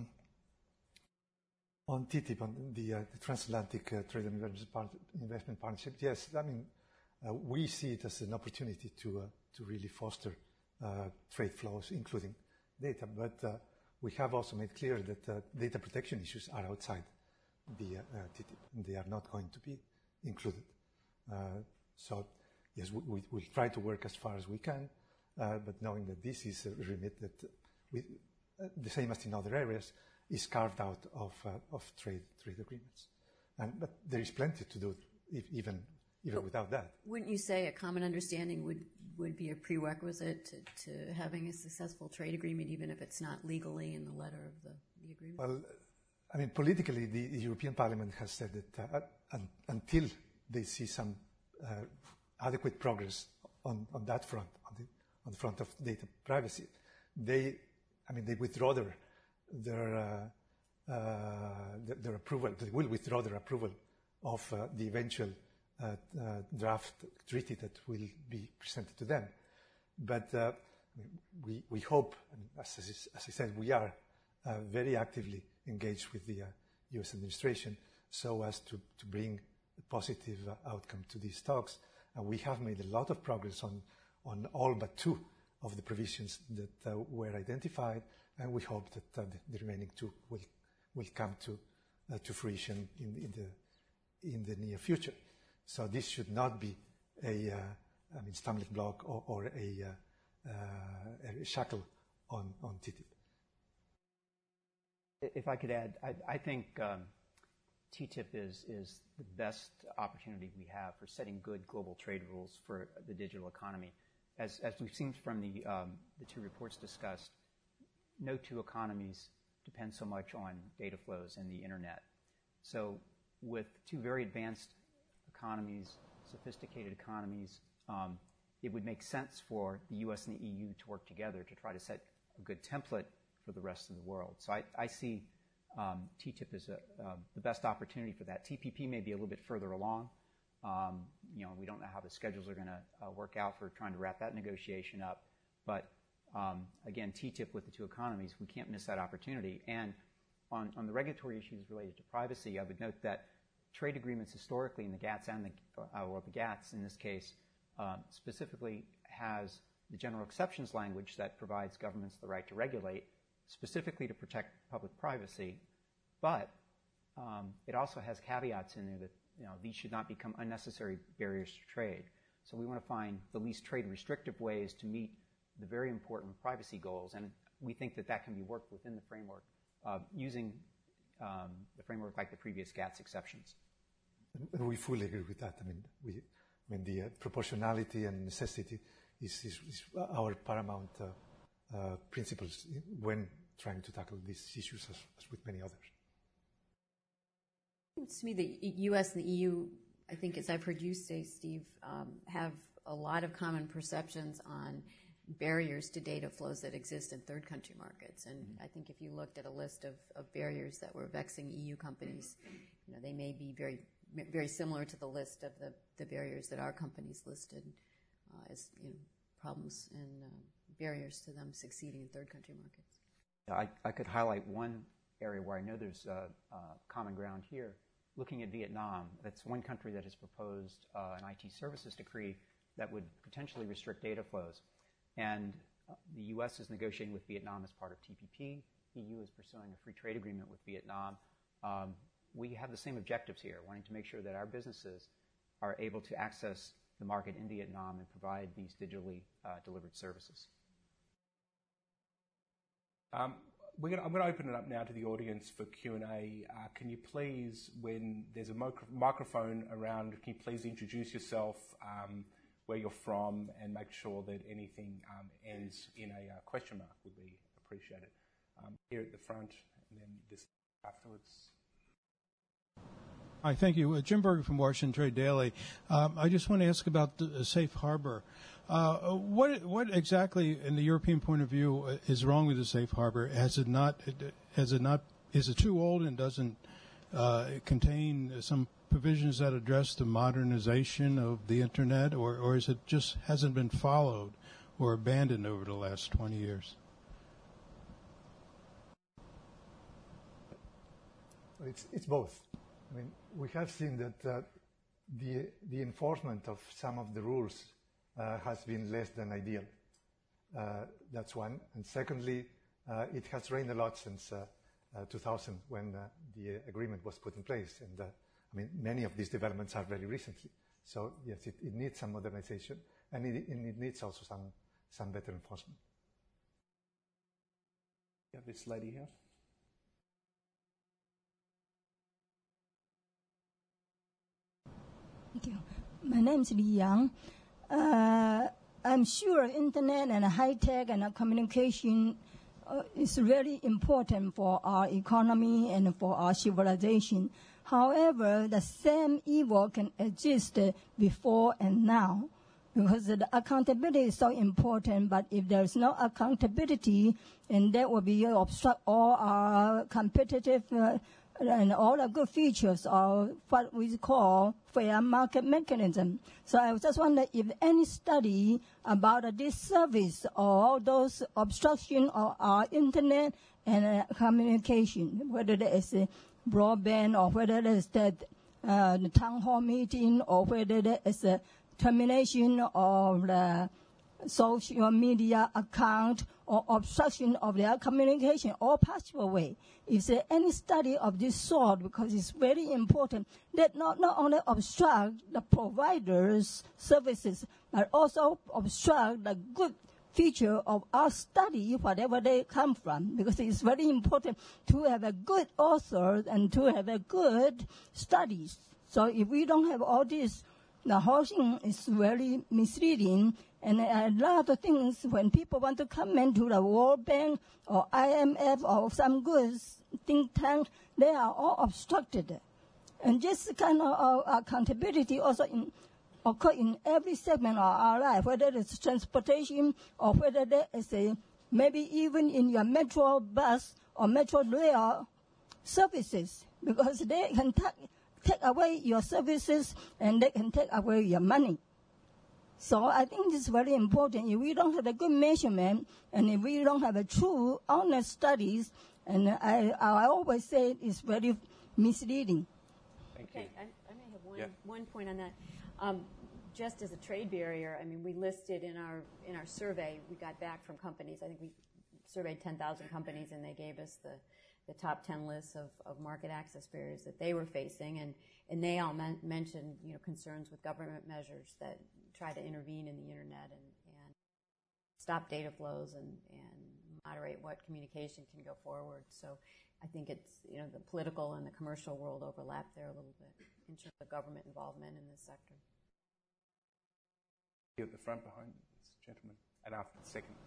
TTIP, on the Transatlantic Trade and Investment Partnership, yes, I mean, we see it as an opportunity to really foster trade flows, including data. But we have also made clear that data protection issues are outside the TTIP, and they are not going to be included. So, yes, we'll try to work as far as we can, but knowing that this is a remit that, the same as in other areas, is carved out of trade agreements. But there is plenty to do, even without that. Wouldn't you say a common understanding would be a prerequisite to having a successful trade agreement, even if it's not legally in the letter of the agreement? Well, I mean, politically, the European Parliament has said that until they see some adequate progress on that front, on the front of data privacy, they withdraw their approval. They will withdraw their approval of the eventual draft treaty that will be presented to them. But we hope, as I said, we are very actively engaged with the U.S. administration so as to bring a positive outcome to these talks. And we have made a lot of progress on all but two of the provisions that were identified, and we hope that the remaining two will come to fruition in the near future. So this should not be a stumbling block or a shackle on TTIP. If I could add, I think TTIP is the best opportunity we have for setting good global trade rules for the digital economy. As we've seen from the two reports discussed, no two economies depend so much on data flows and the internet. So with two very advanced economies, sophisticated economies, it would make sense for the US and the EU to work together to try to set good template for the rest of the world. So I see TTIP as the best opportunity for that. TPP may be a little bit further along. We don't know how the schedules are going to work out for trying to wrap that negotiation up. But again, TTIP with the two economies, we can't miss that opportunity. And on the regulatory issues related to privacy, I would note that trade agreements historically in the GATS and the GATS in this case specifically has the general exceptions language that provides governments the right to regulate, specifically to protect public privacy. But it also has caveats in there that these should not become unnecessary barriers to trade. So we want to find the least trade restrictive ways to meet the very important privacy goals, and we think that can be worked within the framework using the framework like the previous GATS exceptions. We fully agree with that. The proportionality and necessity is our paramount principles when trying to tackle these issues as with many others. It seems to me the U.S. and the EU, I think, as I've heard you say, Steve, have a lot of common perceptions on barriers to data flows that exist in third country markets. And I think if you looked at a list of barriers that were vexing EU companies, they may be very, very similar to the list of the barriers that our companies listed as problems and barriers to them succeeding in third country markets. I could highlight one area where I know there's common ground here. Looking at Vietnam, that's one country that has proposed an IT services decree that would potentially restrict data flows. And the U.S. is negotiating with Vietnam as part of TPP. EU is pursuing a free trade agreement with Vietnam. We have the same objectives here, wanting to make sure that our businesses are able to access the market in Vietnam and provide these digitally delivered services. I'm going to open it up now to the audience for Q&A. Can you please, when there's a microphone around, can you please introduce yourself, where you're from, and make sure that anything ends in a question mark would be appreciated. Here at the front, and then this afterwards. Hi, thank you. Jim Berger from Washington Trade Daily. I just want to ask about the safe harbor. What exactly, in the European point of view, is wrong with the safe harbor? Is it too old and doesn't contain some provisions that address the modernization of the internet, or is it just hasn't been followed or abandoned over the last 20 years? It's both. We have seen that the enforcement of some of the rules has been less than ideal. That's one. And secondly, it has rained a lot since 2000 when the agreement was put in place. And many of these developments are very recently. So yes, it needs some modernization, and it needs also some better enforcement. Yeah, this lady here. Thank you. My name is Li Yang. I'm sure internet and high tech and communication is really important for our economy and for our civilization. However, the same evil can exist before and now, because the accountability is so important. But if there is no accountability, and that will be obstruct all our competitive and all the good features of what we call fair market mechanism. So I just wonder if any study about this service or those obstruction of our internet and communication, whether there is a broadband or whether there is the town hall meeting or whether there is a termination of the social media account or obstruction of their communication or possible way. Is there any study of this sort? Because it's very important that not only obstruct the providers' services, but also obstruct the good feature of our study, whatever they come from, because it's very important to have a good author and to have a good studies. So if we don't have all this, the whole thing is very misleading. And a lot of things, when people want to come into the World Bank or IMF or some good think tank, they are all obstructed. And this kind of accountability also occur in every segment of our life, whether it's transportation or whether there is a maybe even in your metro bus or metro rail services, because they can take away your services and they can take away your money. So I think this is very important. If we don't have a good measurement and if we don't have a true, honest studies, and I always say it's very misleading. Thank you. Okay, I may have one point on that. Just as a trade barrier, I mean, we listed in our survey, we got back from companies, I think we surveyed 10,000 companies, and they gave us the top 10 lists of market access barriers that they were facing, and they all mentioned, concerns with government measures that try to intervene in the internet and stop data flows and moderate what communication can go forward. So I think it's, the political and the commercial world overlap there a little bit in terms of government involvement in this sector. Here at the front behind this gentleman, and after the second.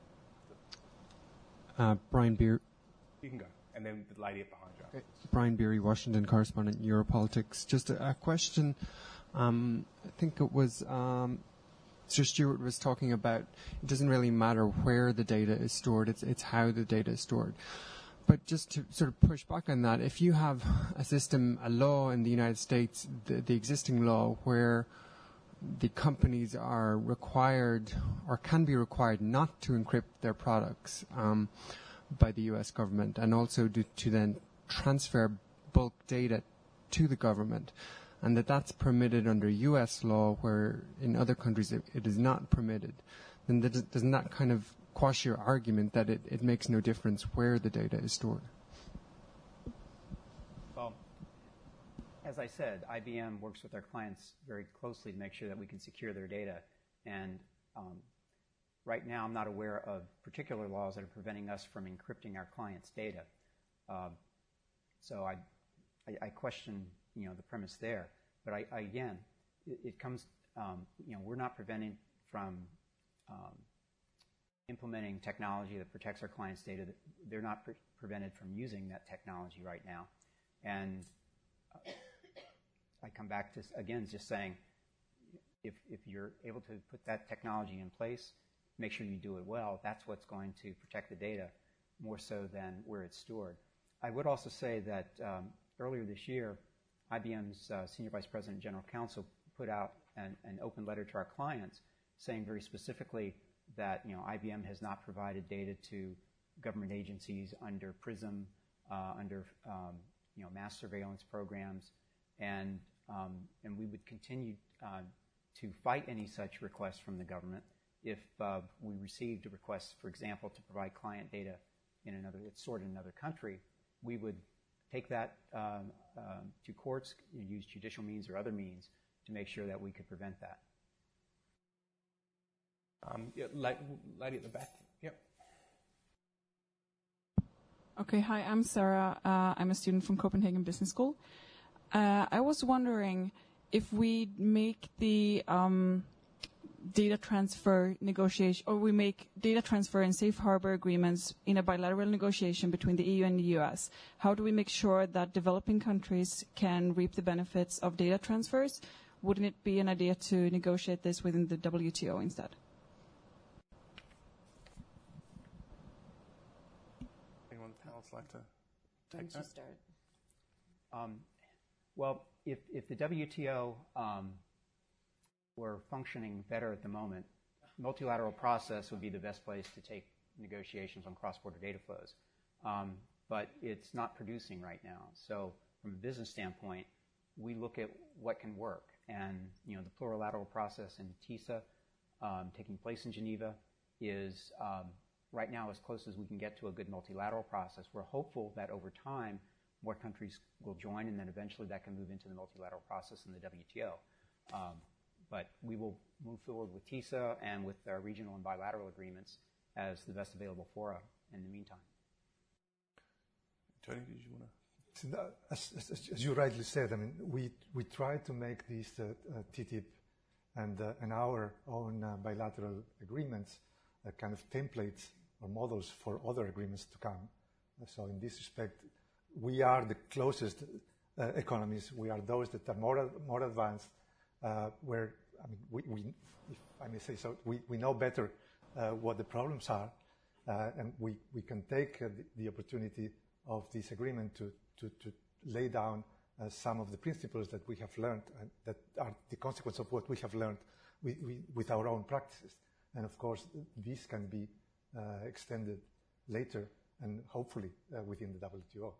Brian Beer. You can go, and then the lady up behind you. Okay. Brian Beery, Washington correspondent, Europolitics. Just a question. I think it was Sir Stewart was talking about it doesn't really matter where the data is stored, it's how the data is stored. But just to sort of push back on that, if you have a system, a law in the United States, the existing law, where the companies are required or can be required not to encrypt their products by the U.S. government, and also to then transfer bulk data to the government, and that's permitted under U.S. law, where in other countries it is not permitted, then doesn't that kind of quash your argument that it makes no difference where the data is stored? Well, as I said, IBM works with our clients very closely to make sure that we can secure their data, and right now I'm not aware of particular laws that are preventing us from encrypting our clients' data. So I question, the premise there. But again, it comes, we're not prevented from implementing technology that protects our clients' data. They're not prevented from using that technology right now. And I come back to, again, just saying, if you're able to put that technology in place, make sure you do it well, that's what's going to protect the data more so than where it's stored. I would also say that earlier this year, IBM's Senior Vice President and General Counsel put out an open letter to our clients saying very specifically that IBM has not provided data to government agencies under PRISM, under mass surveillance programs, and we would continue to fight any such requests from the government if we received a request, for example, to provide client data it's stored in another country. We would take that to courts, use judicial means or other means to make sure that we could prevent that. Lady at the back. Yep. Okay, hi, I'm Sarah. I'm a student from Copenhagen Business School. I was wondering if we make the data transfer negotiation, or we make data transfer and safe harbor agreements in a bilateral negotiation between the EU and the US, how do we make sure that developing countries can reap the benefits of data transfers? Wouldn't it be an idea to negotiate this within the WTO instead? Anyone on the panel would like to take that? Why don't you start? Well, if the WTO were functioning better at the moment, multilateral process would be the best place to take negotiations on cross-border data flows. But it's not producing right now. So from a business standpoint, we look at what can work. And the plurilateral process in TISA taking place in Geneva is right now as close as we can get to a good multilateral process. We're hopeful that over time, more countries will join, and then eventually that can move into the multilateral process in the WTO. But we will move forward with TISA and with our regional and bilateral agreements as the best available fora in the meantime. Tony, did you want to? As you rightly said, I mean, we try to make these TTIP and our own bilateral agreements kind of templates or models for other agreements to come. So in this respect, we are the closest economies. We are those that are more advanced, where we, if I may say so, we know better what the problems are, And we can take the opportunity of this agreement to lay down some of the principles that we have learned and that are the consequence of what we have learned with our own practices. And of course, this can be extended later and hopefully within the WTO.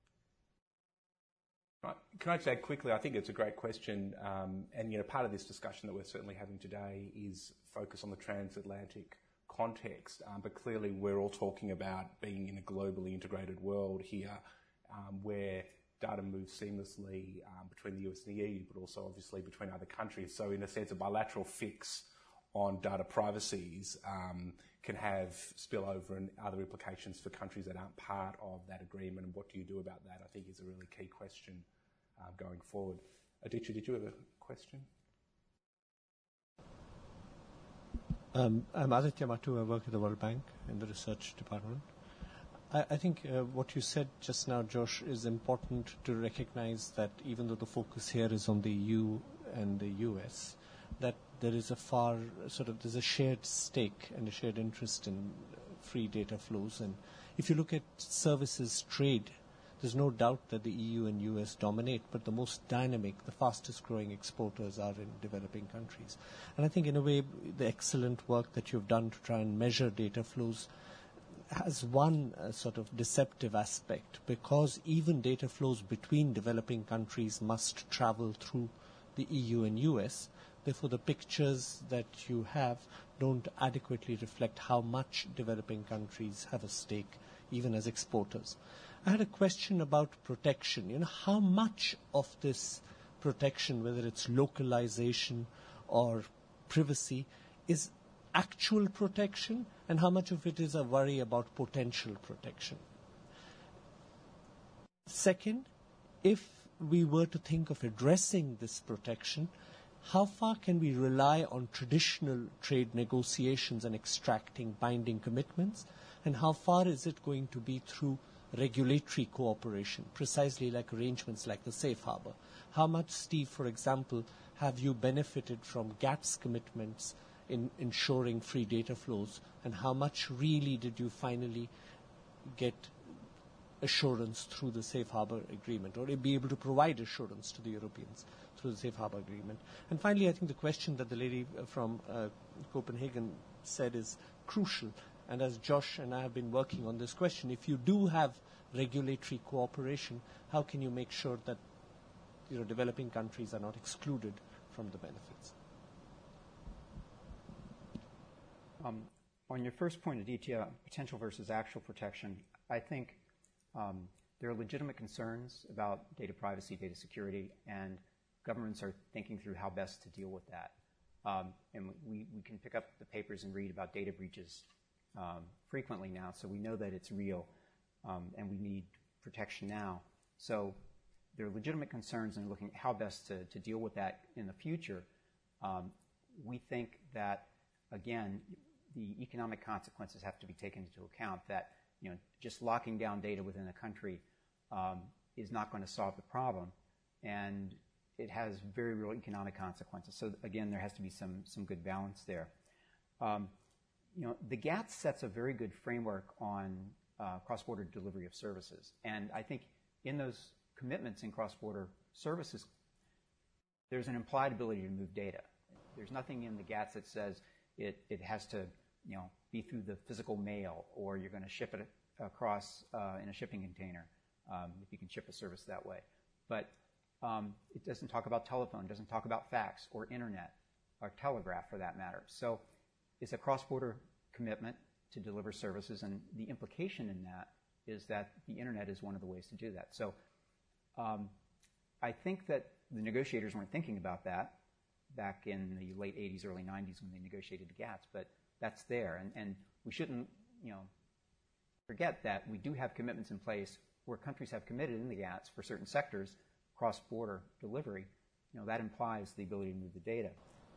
Right. Can I just add quickly, I think it's a great question, and part of this discussion that we're certainly having today is focus on the transatlantic context, but clearly we're all talking about being in a globally integrated world here, where data moves seamlessly between the US and the EU, but also obviously between other countries. So in a sense, a bilateral fix on data privacies can have spillover and other implications for countries that aren't part of that agreement. And what do you do about that, I think, is a really key question going forward. Aditya, did you have a question? I'm Aditya Matu. I work at the World Bank in the research department. I think what you said just now, Josh, is important to recognize that even though the focus here is on the EU and the US, that there is there's a shared stake and a shared interest in free data flows. And if you look at services trade, there's no doubt that the EU and US dominate, but the most dynamic, the fastest growing exporters are in developing countries. And I think in a way, the excellent work that you've done to try and measure data flows has one sort of deceptive aspect, because even data flows between developing countries must travel through the EU and US. Therefore, the pictures that you have don't adequately reflect how much developing countries have a stake, even as exporters. I had a question about protection. How much of this protection, whether it's localization or privacy, is actual protection, and how much of it is a worry about potential protection? Second, if we were to think of addressing this protection, how far can we rely on traditional trade negotiations and extracting binding commitments, and how far is it going to be through regulatory cooperation, precisely like arrangements like the Safe Harbor? How much, Steve, for example, have you benefited from GATS commitments in ensuring free data flows, and how much really did you finally get assurance through the Safe Harbor Agreement, or be able to provide assurance to the Europeans through the Safe Harbor Agreement? And finally, I think the question that the lady from Copenhagen said is crucial. And as Josh and I have been working on this question, if you do have regulatory cooperation, how can you make sure that developing countries are not excluded from the benefits? On your first point, Aditya, potential versus actual protection, I think there are legitimate concerns about data privacy, data security, and governments are thinking through how best to deal with that. And we can pick up the papers and read about data breaches frequently now, so we know that it's real, and we need protection now. So there are legitimate concerns, and looking at how best to deal with that in the future. We think that, again, the economic consequences have to be taken into account, that just locking down data within a country is not going to solve the problem, and it has very real economic consequences. So again, there has to be some good balance there. The GATS sets a very good framework on cross-border delivery of services, and I think in those commitments in cross-border services, there's an implied ability to move data. There's nothing in the GATS that says it has to be through the physical mail, or you're going to ship it across in a shipping container, if you can ship a service that way. But it doesn't talk about telephone, doesn't talk about fax or internet or telegraph for that matter. So it's a cross-border commitment to deliver services, and the implication in that is that the internet is one of the ways to do that. So I think that the negotiators weren't thinking about that back in the late 80s, early 90s when they negotiated the GATS, but that's there. And we shouldn't forget that we do have commitments in place where countries have committed in the GATS for certain sectors, cross-border delivery. That implies the ability to move the data.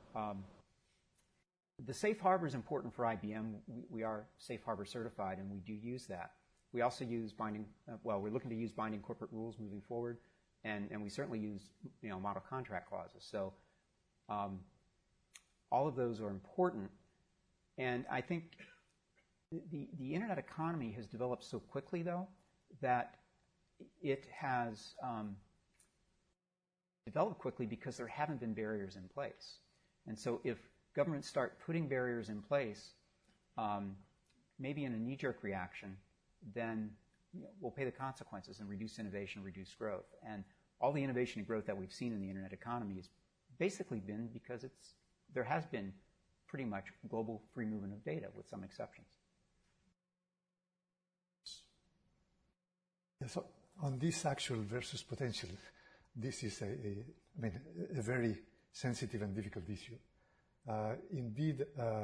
The Safe Harbor is important for IBM. We are Safe Harbor certified, and we do use that. We also use we're looking to use binding corporate rules moving forward, and we certainly use model contract clauses. So all of those are important, and I think The internet economy has developed so quickly, though, that it has developed quickly because there haven't been barriers in place. And so if governments start putting barriers in place, maybe in a knee-jerk reaction, then we'll pay the consequences and reduce innovation, reduce growth. And all the innovation and growth that we've seen in the internet economy has basically been because there has been pretty much global free movement of data, with some exceptions. Yeah, so on this actual versus potential, this is a very sensitive and difficult issue. Indeed,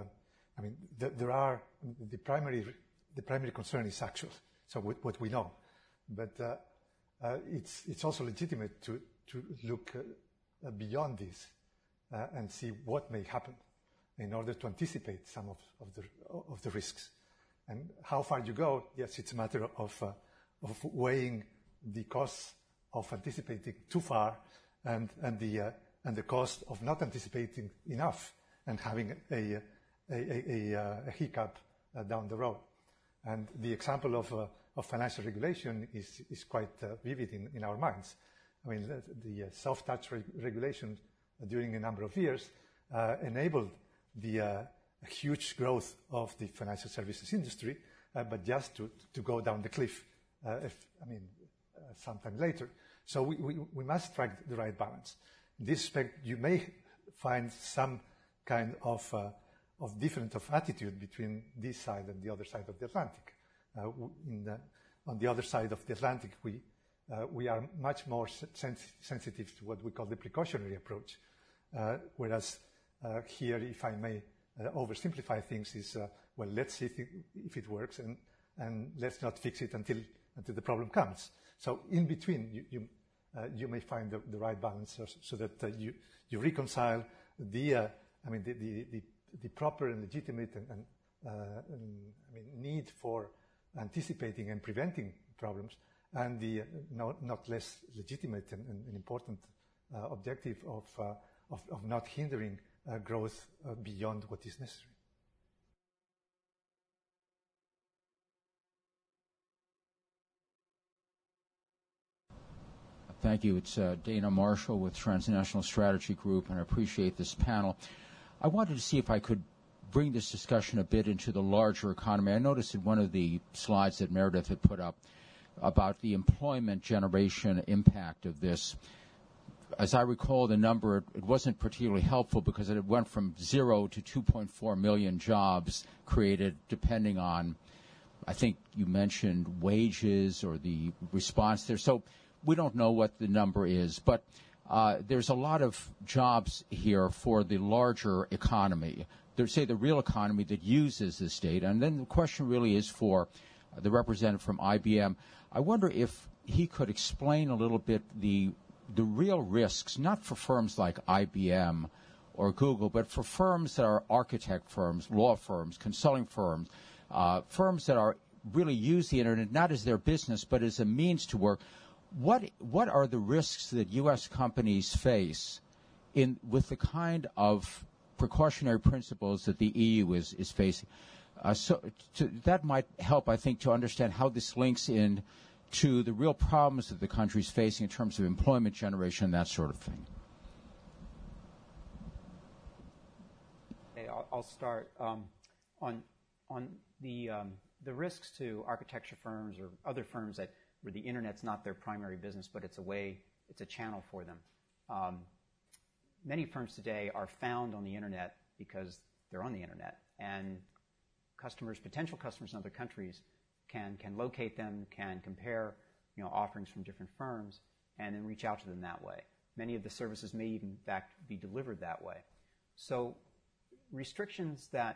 the primary concern is actual, so what we know, but it's also legitimate to look beyond this and see what may happen in order to anticipate some of the risks. And how far you go, yes, it's a matter of weighing the costs of anticipating too far and the cost of not anticipating enough and having a hiccup down the road. And the example of financial regulation is quite vivid in our minds. I mean, the soft-touch regulation during a number of years enabled the huge growth of the financial services industry, but just to go down the cliff, sometime later. So we must strike the right balance. In this respect, you may find some kind of difference of attitude between this side and the other side of the Atlantic. On the other side of the Atlantic, we are much more sensitive to what we call the precautionary approach, whereas here, if I may oversimplify things, is well, let's see if it works, and let's not fix it until the problem comes. So in between, you may find the right balance so that you reconcile the proper and legitimate need for anticipating and preventing problems, and the not less legitimate and important objective of not hindering growth beyond what is necessary. Thank you. It's Dana Marshall with Transnational Strategy Group, and I appreciate this panel. I wanted to see if I could bring this discussion a bit into the larger economy. I noticed in one of the slides that Meredith had put up about the employment generation impact of this. As I recall, the number, it wasn't particularly helpful because it went from 0 to 2.4 million jobs created depending on, I think you mentioned wages or the response there. So we don't know what the number is, but there's a lot of jobs here for the larger economy, say the real economy that uses this data. And then the question really is for the representative from IBM. I wonder if he could explain a little bit the real risks, not for firms like IBM or Google, but for firms that are architect firms, law firms, consulting firms, firms that are really use the internet not as their business but as a means to work. What are the risks that U.S. companies face with the kind of precautionary principles that the EU is facing? That might help, I think, to understand how this links in to the real problems that the country is facing in terms of employment generation and that sort of thing. Okay, I'll start. On the risks to architecture firms or other firms where the internet's not their primary business, but it's a channel for them. Many firms today are found on the internet because they're on the internet, and potential customers in other countries can locate them, can compare offerings from different firms, and then reach out to them that way. Many of the services may even, in fact, be delivered that way. So restrictions that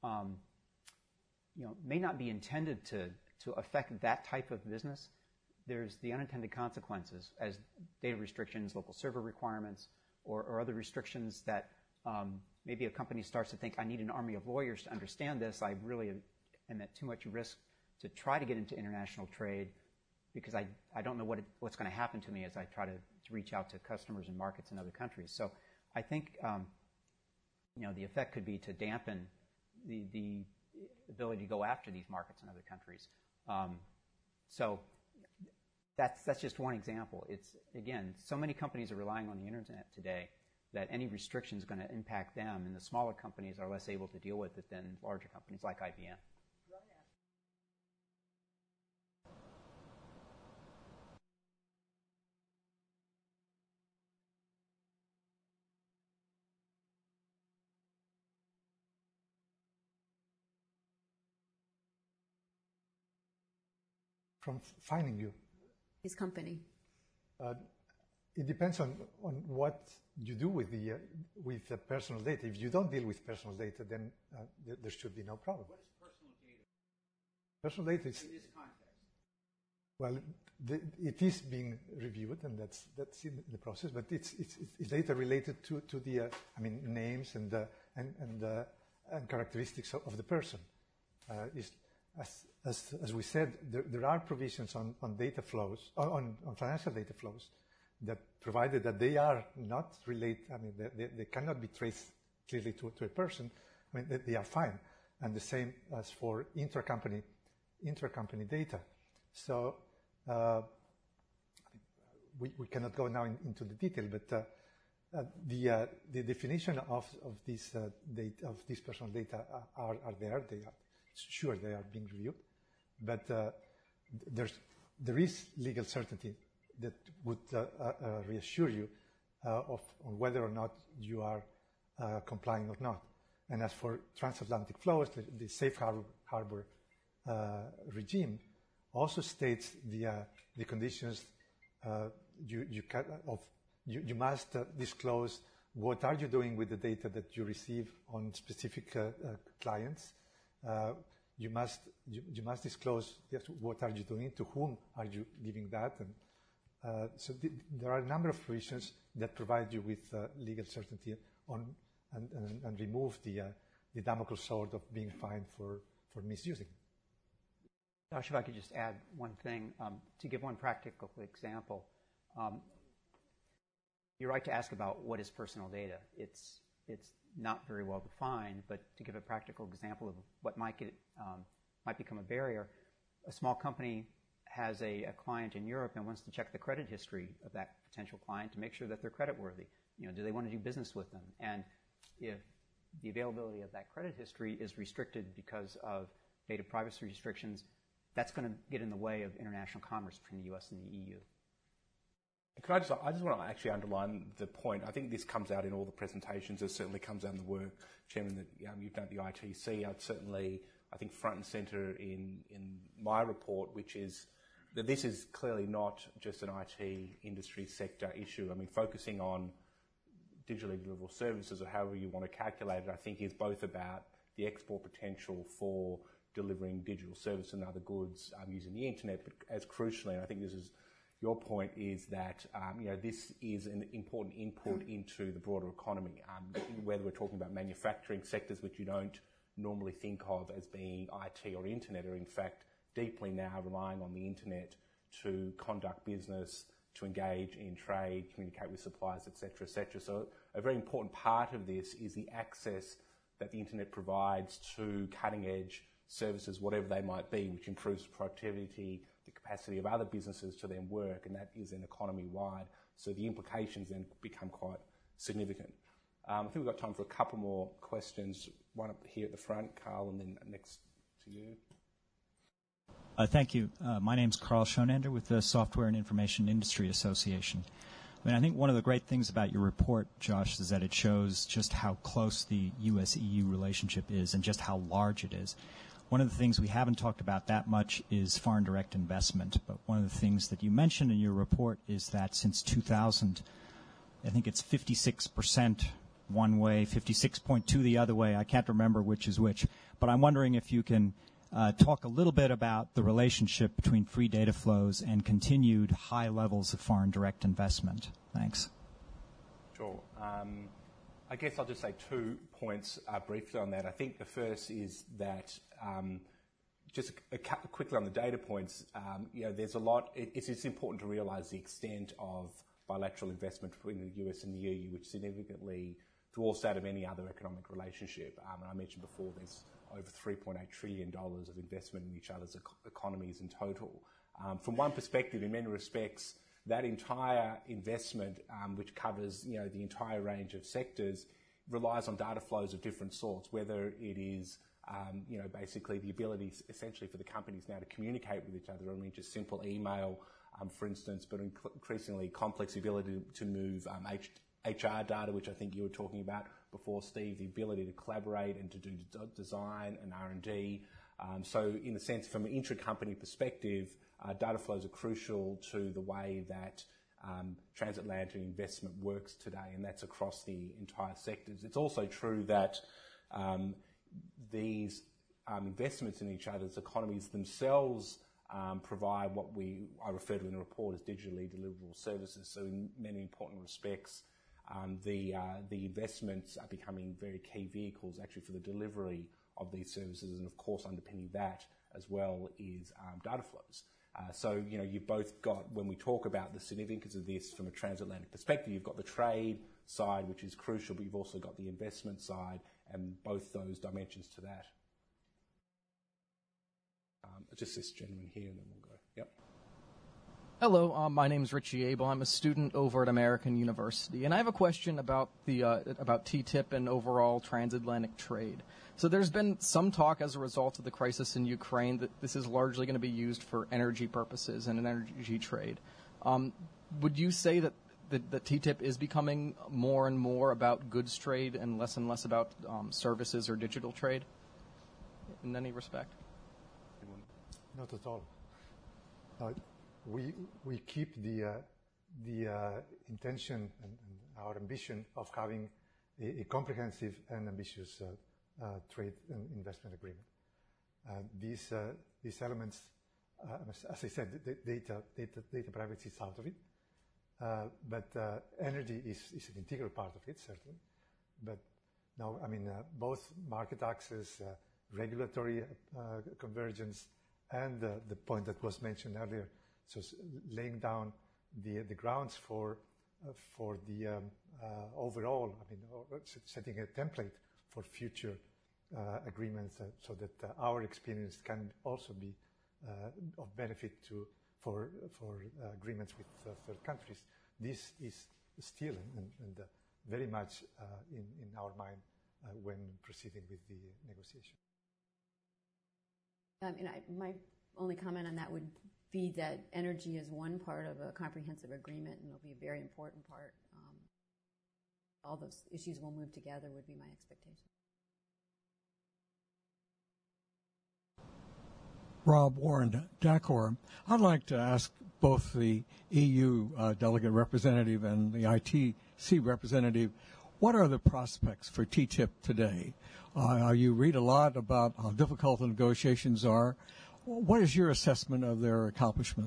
may not be intended to affect that type of business, there's the unintended consequences as data restrictions, local server requirements, or other restrictions that maybe a company starts to think, I need an army of lawyers to understand this. I really am at too much risk to try to get into international trade because I don't know what's going to happen to me as I try to reach out to customers and markets in other countries. So I think the effect could be to dampen the ability to go after these markets in other countries. So that's just one example. It's, again, so many companies are relying on the internet today that any restriction is going to impact them, and the smaller companies are less able to deal with it than larger companies like IBM. From finding you? His company. It depends on what you do with the personal data. If you don't deal with personal data, then there should be no problem. What is personal data? Personal data is... In this context. Well, it is being reviewed, and that's in the process. But it's data related to the names and characteristics of the person. As we said, there are provisions on data flows, on financial data flows, that provided that they are not related, they cannot be traced clearly to a person, they are fine. And the same as for intracompany data. So we cannot go now into the detail, but the definition of these personal data are there. They are being reviewed, but there is legal certainty that would reassure you on whether or not you are complying or not. And as for transatlantic flows, the safe harbor regime also states the conditions. You must disclose what are you doing with the data that you receive on specific clients. You must disclose what are you doing, to whom are you giving that, and so there are a number of provisions that provide you with legal certainty on and remove the Damocles sword of being fined for misusing. Josh, if I could just add one thing to give one practical example. You're right to ask about what is personal data. It's not very well defined, but to give a practical example of what might become a barrier, a small company has a client in Europe and wants to check the credit history of that potential client to make sure that they're creditworthy. Do they want to do business with them? And if the availability of that credit history is restricted because of data privacy restrictions, that's going to get in the way of international commerce between the U.S. and the EU. I just want to actually underline the point. I think this comes out in all the presentations. It certainly comes out in the work, Chairman, that you've done at the ITC. I'd certainly, I think, front and centre in my report, which is that this is clearly not just an IT industry sector issue. Focusing on digitally deliverable services, or however you want to calculate it, I think is both about the export potential for delivering digital service and other goods using the internet, but as crucially, and I think this is your point, is that this is an important input into the broader economy. Whether we're talking about manufacturing sectors, which you don't normally think of as being IT or internet, are in fact deeply now relying on the internet to conduct business, to engage in trade, communicate with suppliers, etc., etc. So a very important part of this is the access that the internet provides to cutting-edge services, whatever they might be, which improves productivity, the capacity of other businesses to then work, and that is an economy-wide. So the implications then become quite significant. I think we've got time for a couple more questions. One up here at the front, Carl, and then next to you. Thank you. My name's Carl Schonander with the Software and Information Industry Association. I think one of the great things about your report, Josh, is that it shows just how close the U.S.-EU relationship is and just how large it is. One of the things we haven't talked about that much is foreign direct investment, but one of the things that you mentioned in your report is that since 2000, I think it's 56% one way, 56.2 the other way. I can't remember which is which, but I'm wondering if you can talk a little bit about the relationship between free data flows and continued high levels of foreign direct investment. Thanks. Sure. I guess I'll just say 2 points briefly on that. I think the first is that just quickly on the data points, there's a lot. It's important to realise the extent of bilateral investment between the US and the EU, which significantly dwarfs that of any other economic relationship. And I mentioned before, there's over $3.8 trillion of investment in each other's economies in total. From one perspective, in many respects, that entire investment, which covers the entire range of sectors, relies on data flows of different sorts, whether it is basically the ability essentially for the companies now to communicate with each other. I mean, just simple email, for instance, but increasingly complex ability to move HR data, which I think you were talking about before, Steve, the ability to collaborate and to do design and R&D. So in a sense, from an intra-company perspective, data flows are crucial to the way that transatlantic investment works today, and that's across the entire sectors. It's also true that these investments in each other's economies themselves provide what I refer to in the report as digitally deliverable services. So in many important respects, the investments are becoming very key vehicles actually for the delivery of these services, and of course underpinning that as well is data flows. So you've both got, when we talk about the significance of this from a transatlantic perspective, you've got the trade side, which is crucial, but you've also got the investment side, and both those dimensions to that. Just this gentleman here, and then we'll go. Yep. Hello, my name is Richie Abel. I'm a student over at American University, and I have a question about about TTIP and overall transatlantic trade. So there's been some talk as a result of the crisis in Ukraine that this is largely going to be used for energy purposes and an energy trade. Would you say that TTIP is becoming more and more about goods trade and less about services or digital trade in any respect? Not at all. We keep the intention and our ambition of having a comprehensive and ambitious trade and investment agreement. These elements, as I said, data privacy is out of it, but energy is an integral part of it, certainly. But now, I mean, both market access, regulatory convergence, and the point that was mentioned earlier, so laying down the grounds for the overall, I mean, setting a template for future agreements, so that our experience can also be of benefit for agreements with third countries. This is still and very much in our mind when proceeding with the negotiation. My only comment on that would be that energy is one part of a comprehensive agreement, and it'll be a very important part. All those issues will move together would be my expectation. Rob Warren, DACOR. I'd like to ask both the EU delegate representative and the ITC representative, what are the prospects for TTIP today? You read a lot about how difficult the negotiations are. What is your assessment of their accomplishment?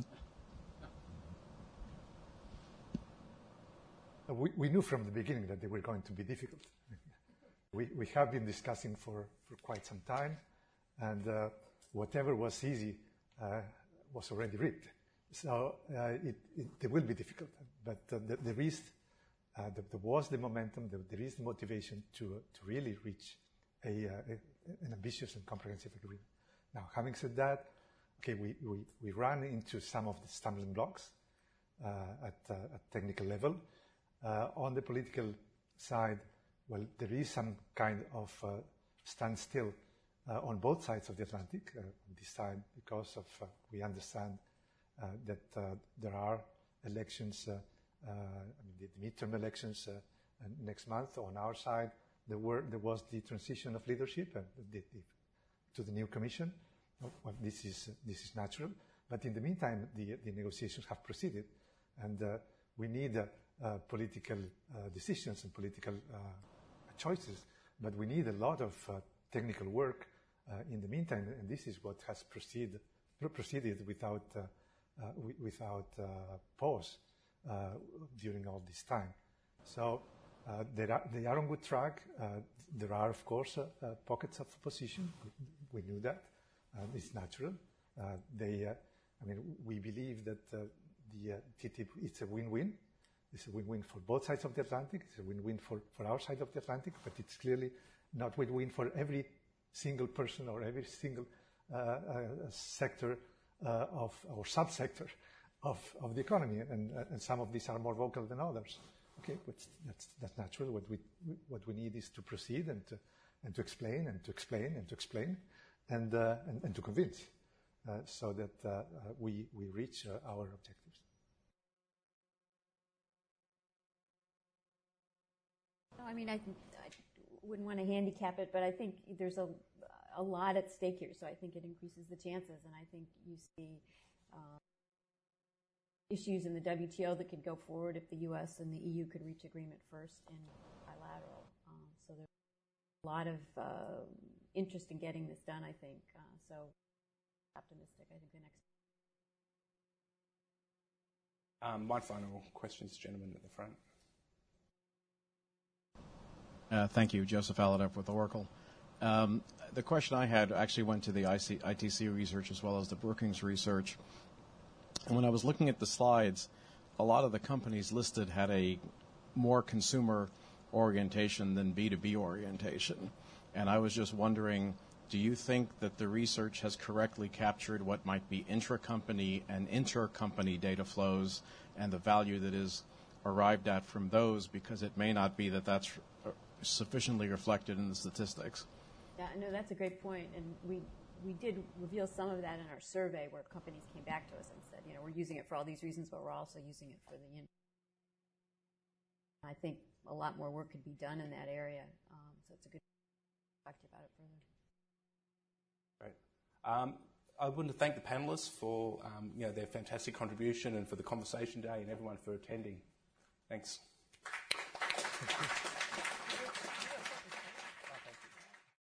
We knew from the beginning that they were going to be difficult. We have been discussing for quite some time, and whatever was easy was already ripped. So it will be difficult, but there was the momentum, there is the motivation to really reach an ambitious and comprehensive agreement. Now, having said that, okay, we ran into some of the stumbling blocks at technical level. On the political side, well, there is some kind of standstill on both sides of the Atlantic. On this side, because of we understand that there are elections, the midterm elections next month. On our side, there was the transition of leadership to the new commission. Well, this is natural, but in the meantime, the negotiations have proceeded, and we need political decisions and political choices, but we need a lot of technical work in the meantime, and this is what has proceeded without pause during all this time. So they are on good track. There are, of course, pockets of opposition. We knew that. It's natural. We believe that the TTIP, it's a win-win. It's a win-win for both sides of the Atlantic. It's a win-win for our side of the Atlantic, but it's clearly not win-win for every single person or every single sector or subsector of the economy, and some of these are more vocal than others. Okay, but that's natural. What we need is to proceed and to explain and to explain and to explain and to convince, so that we reach our objectives. No, I mean, I wouldn't want to handicap it, but I think there's a lot at stake here, so I think it increases the chances, and I think you see issues in the WTO that could go forward if the U.S. and the EU could reach agreement first in bilateral. So there's a lot of interest in getting this done, I think. So optimistic, I think the next. My final question is, gentleman at the front. Thank you, Joseph Aladeff with Oracle. The question I had actually went to the ITC research as well as the Brookings research. And when I was looking at the slides, a lot of the companies listed had a more consumer orientation than B2B orientation. And I was just wondering, do you think that the research has correctly captured what might be intra-company and inter-company data flows and the value that is arrived at from those, because it may not be that that's sufficiently reflected in the statistics? Yeah, no, that's a great point, and we did reveal some of that in our survey, where companies came back to us and said, we're using it for all these reasons, but we're also using it for the. I think a lot more work could be done in that area, so it's a good talk to you about it further. Great. I want to thank the panelists for their fantastic contribution and for the conversation today, and everyone for attending. Thanks. Thank you.